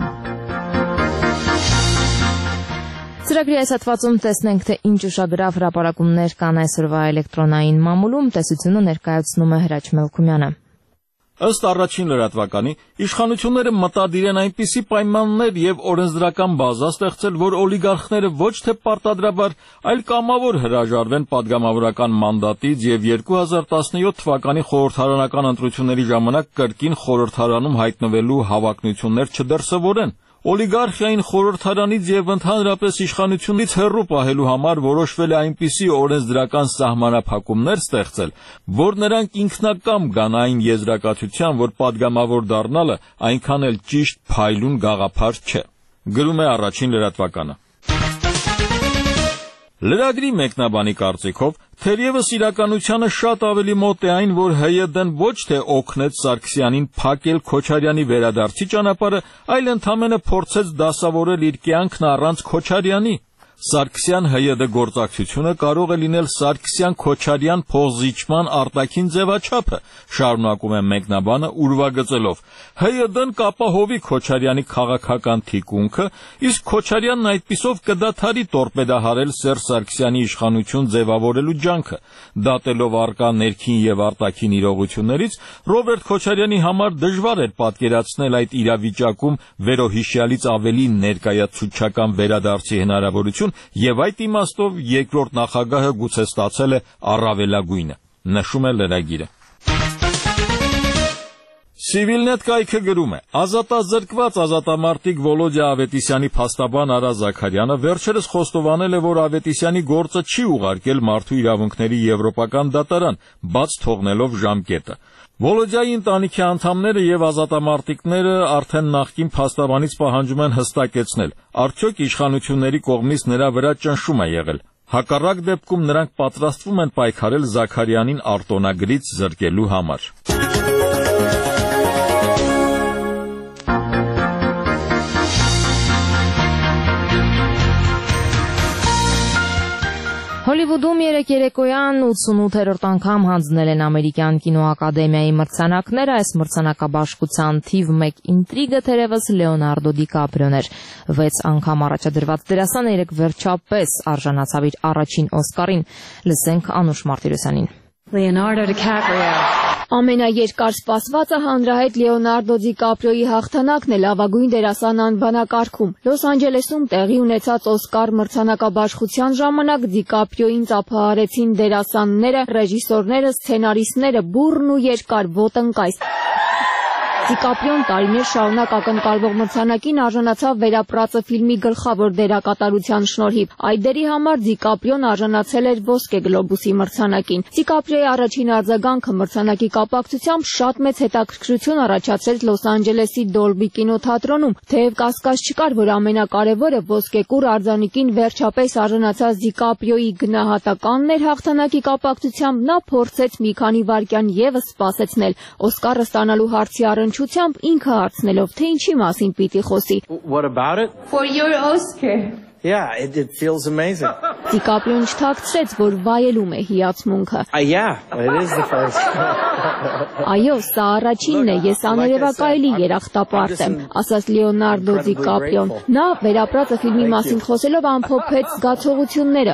Ծրագրի այս հատվածում տեսնենք, թե ինչ ուշագրավ հրապարակումներ կան այսօրվա էլեկտրոնային մամուլում, տեսությունը ներկայացնում է Հրաչ Մելքումյանը։ Ըստ առաջին լրատվականի, իշխանությունները մտադիր են այնպիսի պայմաններ եւ օրենսդրական բազա ստեղծել, որ օլիգարխները ոչ թե պարտադրաբար, այլ կամավոր հրաժարվեն падգամավորական մանդատից եւ երկու հազար տասնյոթ թվականի խորհրդարանական ընտրությունների ժամանակ կրկին խորհրդարանում հայտնվելու հավակնություններ չդրսևորեն։ Օլիգարխիային խորհրդարանից եւ ընդհանրապես իշխանությունից հեռու պահելու համար որոշվել է այնպիսի օրենսդրական սահմանափակումներ ստեղծել, որ նրանք ինքնակամ գան այն եզրակացության, որ падգամավոր դառնալը այնքան էլ ճիշտ փայլուն գաղափար չէ։ Գրում է առաջին լրատվականը։ Լրագրի մեկնաբանի կարծիքով, թերևս իրականությանը շատ ավելի մոտ է այն, որ ՀՅԴ-ն ոչ թե օգնեց Սարգսյանին փակել Քոչարյանի վերադարձի ճանապարհը, այլ ընդամենը փորձեց դասավորել իր կյանքն առանց Քոչարյանի։ Սարգսյան-ՀՅԴ գործակցությունը կարող է լինել Սարգսյան-Քոչարյան փոխզիջման արտաքին ձևաչափը, շարունակում է մեկնաբանը ուրվագծելով։ ՀՅԴ-ն կապահովի Քոչարյանի քաղաքական թիկունքը, իսկ Քոչարյանն այդպիսով կդադարի տորպեդահարել Սերժ Սարգսյանի իշխանություն ձևավորելու ջանքը։ Դատելով առկա ներքին եւ արտաքին իրողություններից, Ռոբերտ Քոչարյանի համար դժվար էր պատկերացնել այդ իրավիճակում վերոհիշյալից ավելի ներկայացուցչական վերադարձի հնարավորություն եւ այդ իմաստով երկրորդ նախագահը գուցե ստացել է առավելագույնը, նշում է լրագիրը։ Civilnet կայքը գրում է. ազատազրկված ազատամարտիկ Վոլոդյա Ավետիսյանի փաստաբան Արա Զաքարյանը վերջերս խոստովանել է, որ Ավետիսյանի գործը չի ուղարկել Մարդու իրավունքների եվրոպական դատարան, բաց թողնելով ժամկետը։ Վոլոդյայի ընտանիքի անդամները եւ ազատամարտիկները արդեն նախկին փաստաբանից պահանջում են հստակեցնել, արդյոք իշխանությունների կողմից նրա վրա ճնշում է եղել։ Հակառակ դեպքում նրանք պատրաստվում են պայքարել Զաքարյանին արտոնագրից զրկելու համար։ Հոլիվուդում երեկ երեկոյան ութսունութերորդ անգամ հանձնել են ամերիկյան կինոակադեմիայի մրցանակները, այս մրցանակաբաշխության թիվ մեկ ինտրիգը թերևս Լեոնարդո Դիկապրիոն էր։ Վեց անգամ առաջադրված դերասանը երեկ վերջապես արժանացավ իր առաջին Օսկարին։ Լսենք Անուշ Մարտիրոսյանին։ Leonardo DiCaprio Ամենաերկար սպասվածը հանրահայտ Լեոնարդո Դիկապրիոյի հաղթանակն է լավագույն դերասան անվանակարգում։ Լոս Անջելեսում տեղի ունեցած Օսկար մրցանակաբաշխության ժամանակ Դիկապրիոյին ծափահարեցին դերասանները, ռեժիսորները, սցենարիստները, բուռն ու երկար ոտնկայս։ Դիկապրիոն տարիներ շարունակ ակնկալվող մրցանակին արժանացավ Վերապրածը ֆիլմի գլխավոր դերակատարության շնորհիվ։ Այդ դերի համար Դիկապրիոն արժանացել էր Ոսկե գլոբուսի մրցանակին։ Դիկապրիոյի առաջին արձագանքը մրցանակի կապակցությամբ շատ մեծ հետաքրքրություն առաջացրեց Լոս Անջելեսի Դոլբի կինոթատրոնում, թեև կասկած չկար, որ ամենակարևորը Ոսկե կուռ արձանիկին վերջապես արժանացած Դիկապրիոյի գնահատականն էր հաղթանակի կապակցությամբ, նա փորձեց մի քանի վայրկյան եւս սպասեցնել Օսկարը ստանալու հարցի առնչությամբ ինքը հարցնելով, թե ինչի մասին պիտի խոսի։ What about it? For your Oscar. Yeah, it, it feels amazing. Դիկապրիոն չթաքցրեց, որ վայելում է հիացմունքը։ Uh, yeah, it is the first. Այո, սա առաջինն է, ես աներևակայելի երախտապարտ եմ, ասաց Լեոնարդո Դի Կապրիոն։ Նա վերապրածը ֆիլմի մասին խոսելով ամփոփեց զգացողությունները։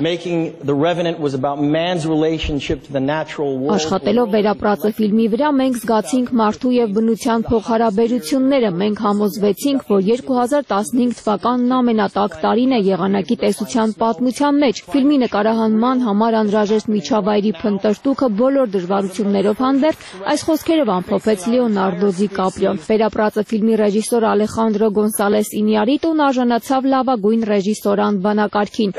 Աշխատելով վերապրածը ֆիլմի վրա մենք զգացինք մարդու եւ բնության փոխհարաբերությունները, մենք համոզվեցինք, որ երկու հազար տասնհինգ թվականն ամենատաք տարին է եղանակի տեսության պատմության մեջ։ Ֆիլմի նկարահանման համար անհրաժեշտ միջավայրի փնտրտուքը բոլոր դժվարություններով հանդերձ այս խոսքերով ամփոփեց Լեոնարդո Դի Կապրիոն։ Վերապրածը ֆիլմի ռեժիսոր Ալեխանդրո Գոնսալես Ինիարիտոն արժանացավ լավագույն ռեժիսոր անվանակարգին։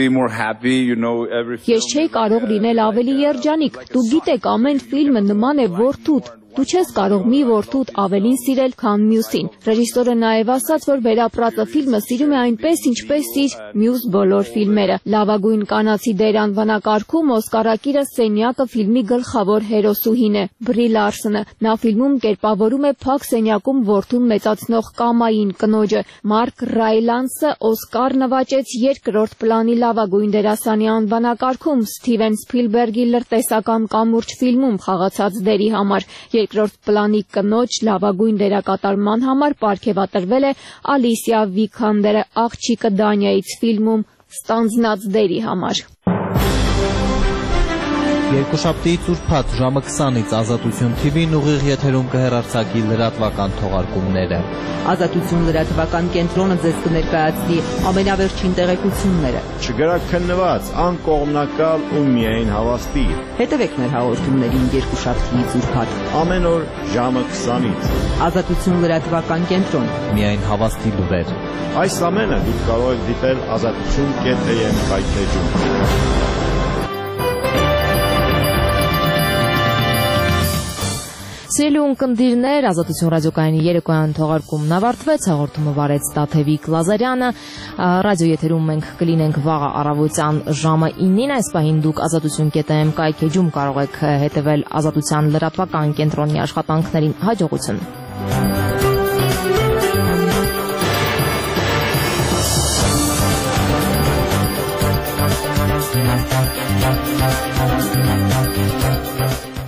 Ես չէի կարող լինել ավելի երջանիկ։ Դուք գիտեք, ամեն ֆիլմը նման է որդուդ։ Դու չես կարող մի որդուդ ավելին սիրել, քան մյուսին։ Ռեժիսորը նաև ասաց, որ վերապրածը ֆիլմը սիրում է այնպես, ինչպես իր մյուս բոլոր ֆիլմերը։ Լավագույն կանացի դեր անվանակարգում Օսկարակիրը սենյակը ֆիլմի գլխավոր հերոսուհին է՝ Բրի Լարսոնը։ Նա ֆիլմում կերպավորում է փակ սենյակում որդուն մեծացնող կամային կնոջը։ Մարկ Ռայլանսը Օսկար նվաճեց երկրորդ պլանի լավագույն դերասանի անվանակարգում Սթիվեն Սփիլբերգի լրտեսական կամուրջ ֆիլմում խաղացած դերի համար։ Երկրորդ պլանի կնոջ լավագույն դերակատարման համար պարգևատրվել է Ալիսիա Վիքանդերը Աղջիկը Դանիայից ֆիլմում ստանձնած դերի համար։ Երկուշաբթիից ուրբաթ ժամը քսանից Ազատություն թի վին ուղիղ եթերում կհեռարձակի լրատվական թողարկումները։ Ազատություն լրատվական կենտրոնը ձեզ կներկայացնի ամենավերջին տեղեկությունները։ Չգրաքննված, անկողմնակալ ու միայն հավաստի։ Հետևեք մեր հաղորդումներին երկուշաբթիից ուրբաթ ամեն օր ժամը քսանից։ Ազատություն լրատվական կենտրոն։ Միայն հավաստի լուրեր։ Այս ամենը դուք կարող եք դիտել ազատություն կետ am կայքեջում։ Սիրելի ունկնդիրներ, Ազատություն ռադիոկայանի երեկոյան թողարկումն ավարտվեց, հաղորդումը վարեց Տաթևիկ Լազարյանը, ռադիո եթերում մենք կլինենք վաղը առավոտյան ժամը ինին, այս պահին դուք ազատություն կետ am կայքեջում կարող եք հետևել Ազատության լրատվական կենտրոնի աշխատանքներին։ Հաջողություն։